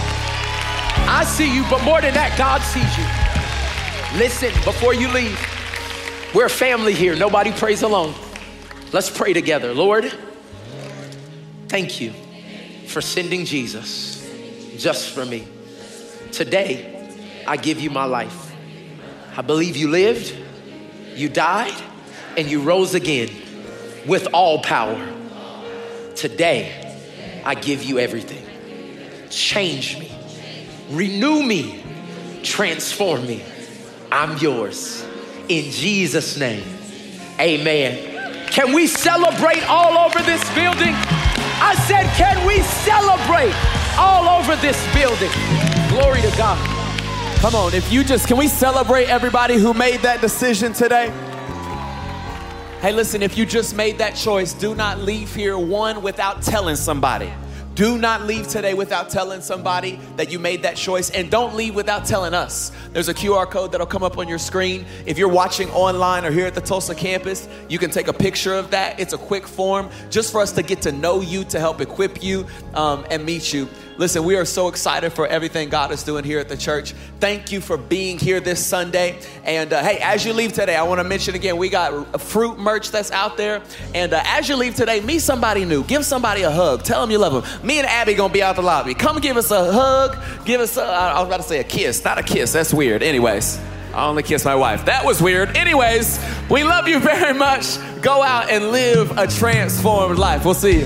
I see you, but more than that, God sees you. Listen, before you leave, we're a family here. Nobody prays alone. Let's pray together. Lord, thank you for sending Jesus just for me. Today, I give you my life. I believe you lived, you died, and you rose again with all power. Today, I give you everything. Change me, renew me, transform me. I'm yours. In Jesus' name, amen. Can we celebrate all over this building? I said, can we celebrate all over this building? Glory to God. Come on, can we celebrate everybody who made that decision today? Hey, listen, if you just made that choice, do not leave here, without telling somebody. Do not leave today without telling somebody that you made that choice, and don't leave without telling us. There's a QR code that'll come up on your screen. If you're watching online or here at the Tulsa campus, you can take a picture of that. It's a quick form just for us to get to know you, to help equip you and meet you. Listen, we are so excited for everything God is doing here at the church. Thank you for being here this Sunday. And hey, as you leave today, I want to mention again, we got fruit merch that's out there. And as you leave today, meet somebody new. Give somebody a hug. Tell them you love them. Me and Abby going to be out the lobby. Come give us a hug. Give us I was about to say a kiss. Not a kiss. That's weird. Anyways, I only kiss my wife. That was weird. Anyways, we love you very much. Go out and live a transformed life. We'll see you.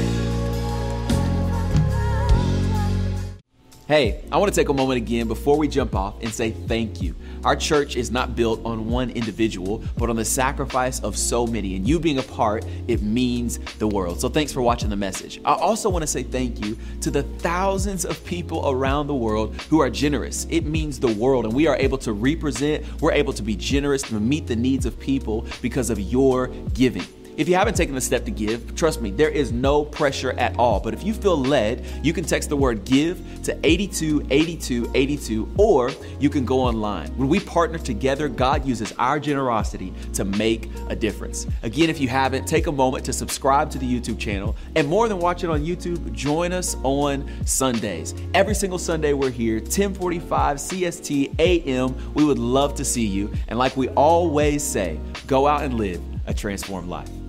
Hey, I want to take a moment again before we jump off and say thank you. Our church is not built on one individual, but on the sacrifice of so many. And you being a part, it means the world. So thanks for watching the message. I also want to say thank you to the thousands of people around the world who are generous. It means the world. And we are able to we're able to be generous to meet the needs of people because of your giving. If you haven't taken the step to give, trust me, there is no pressure at all. But if you feel led, you can text the word give to 828282, or you can go online. When we partner together, God uses our generosity to make a difference. Again, if you haven't, take a moment to subscribe to the YouTube channel. And more than watch it on YouTube, join us on Sundays. Every single Sunday we're here, 10:45 CST AM. We would love to see you. And like we always say, go out and live a transformed life.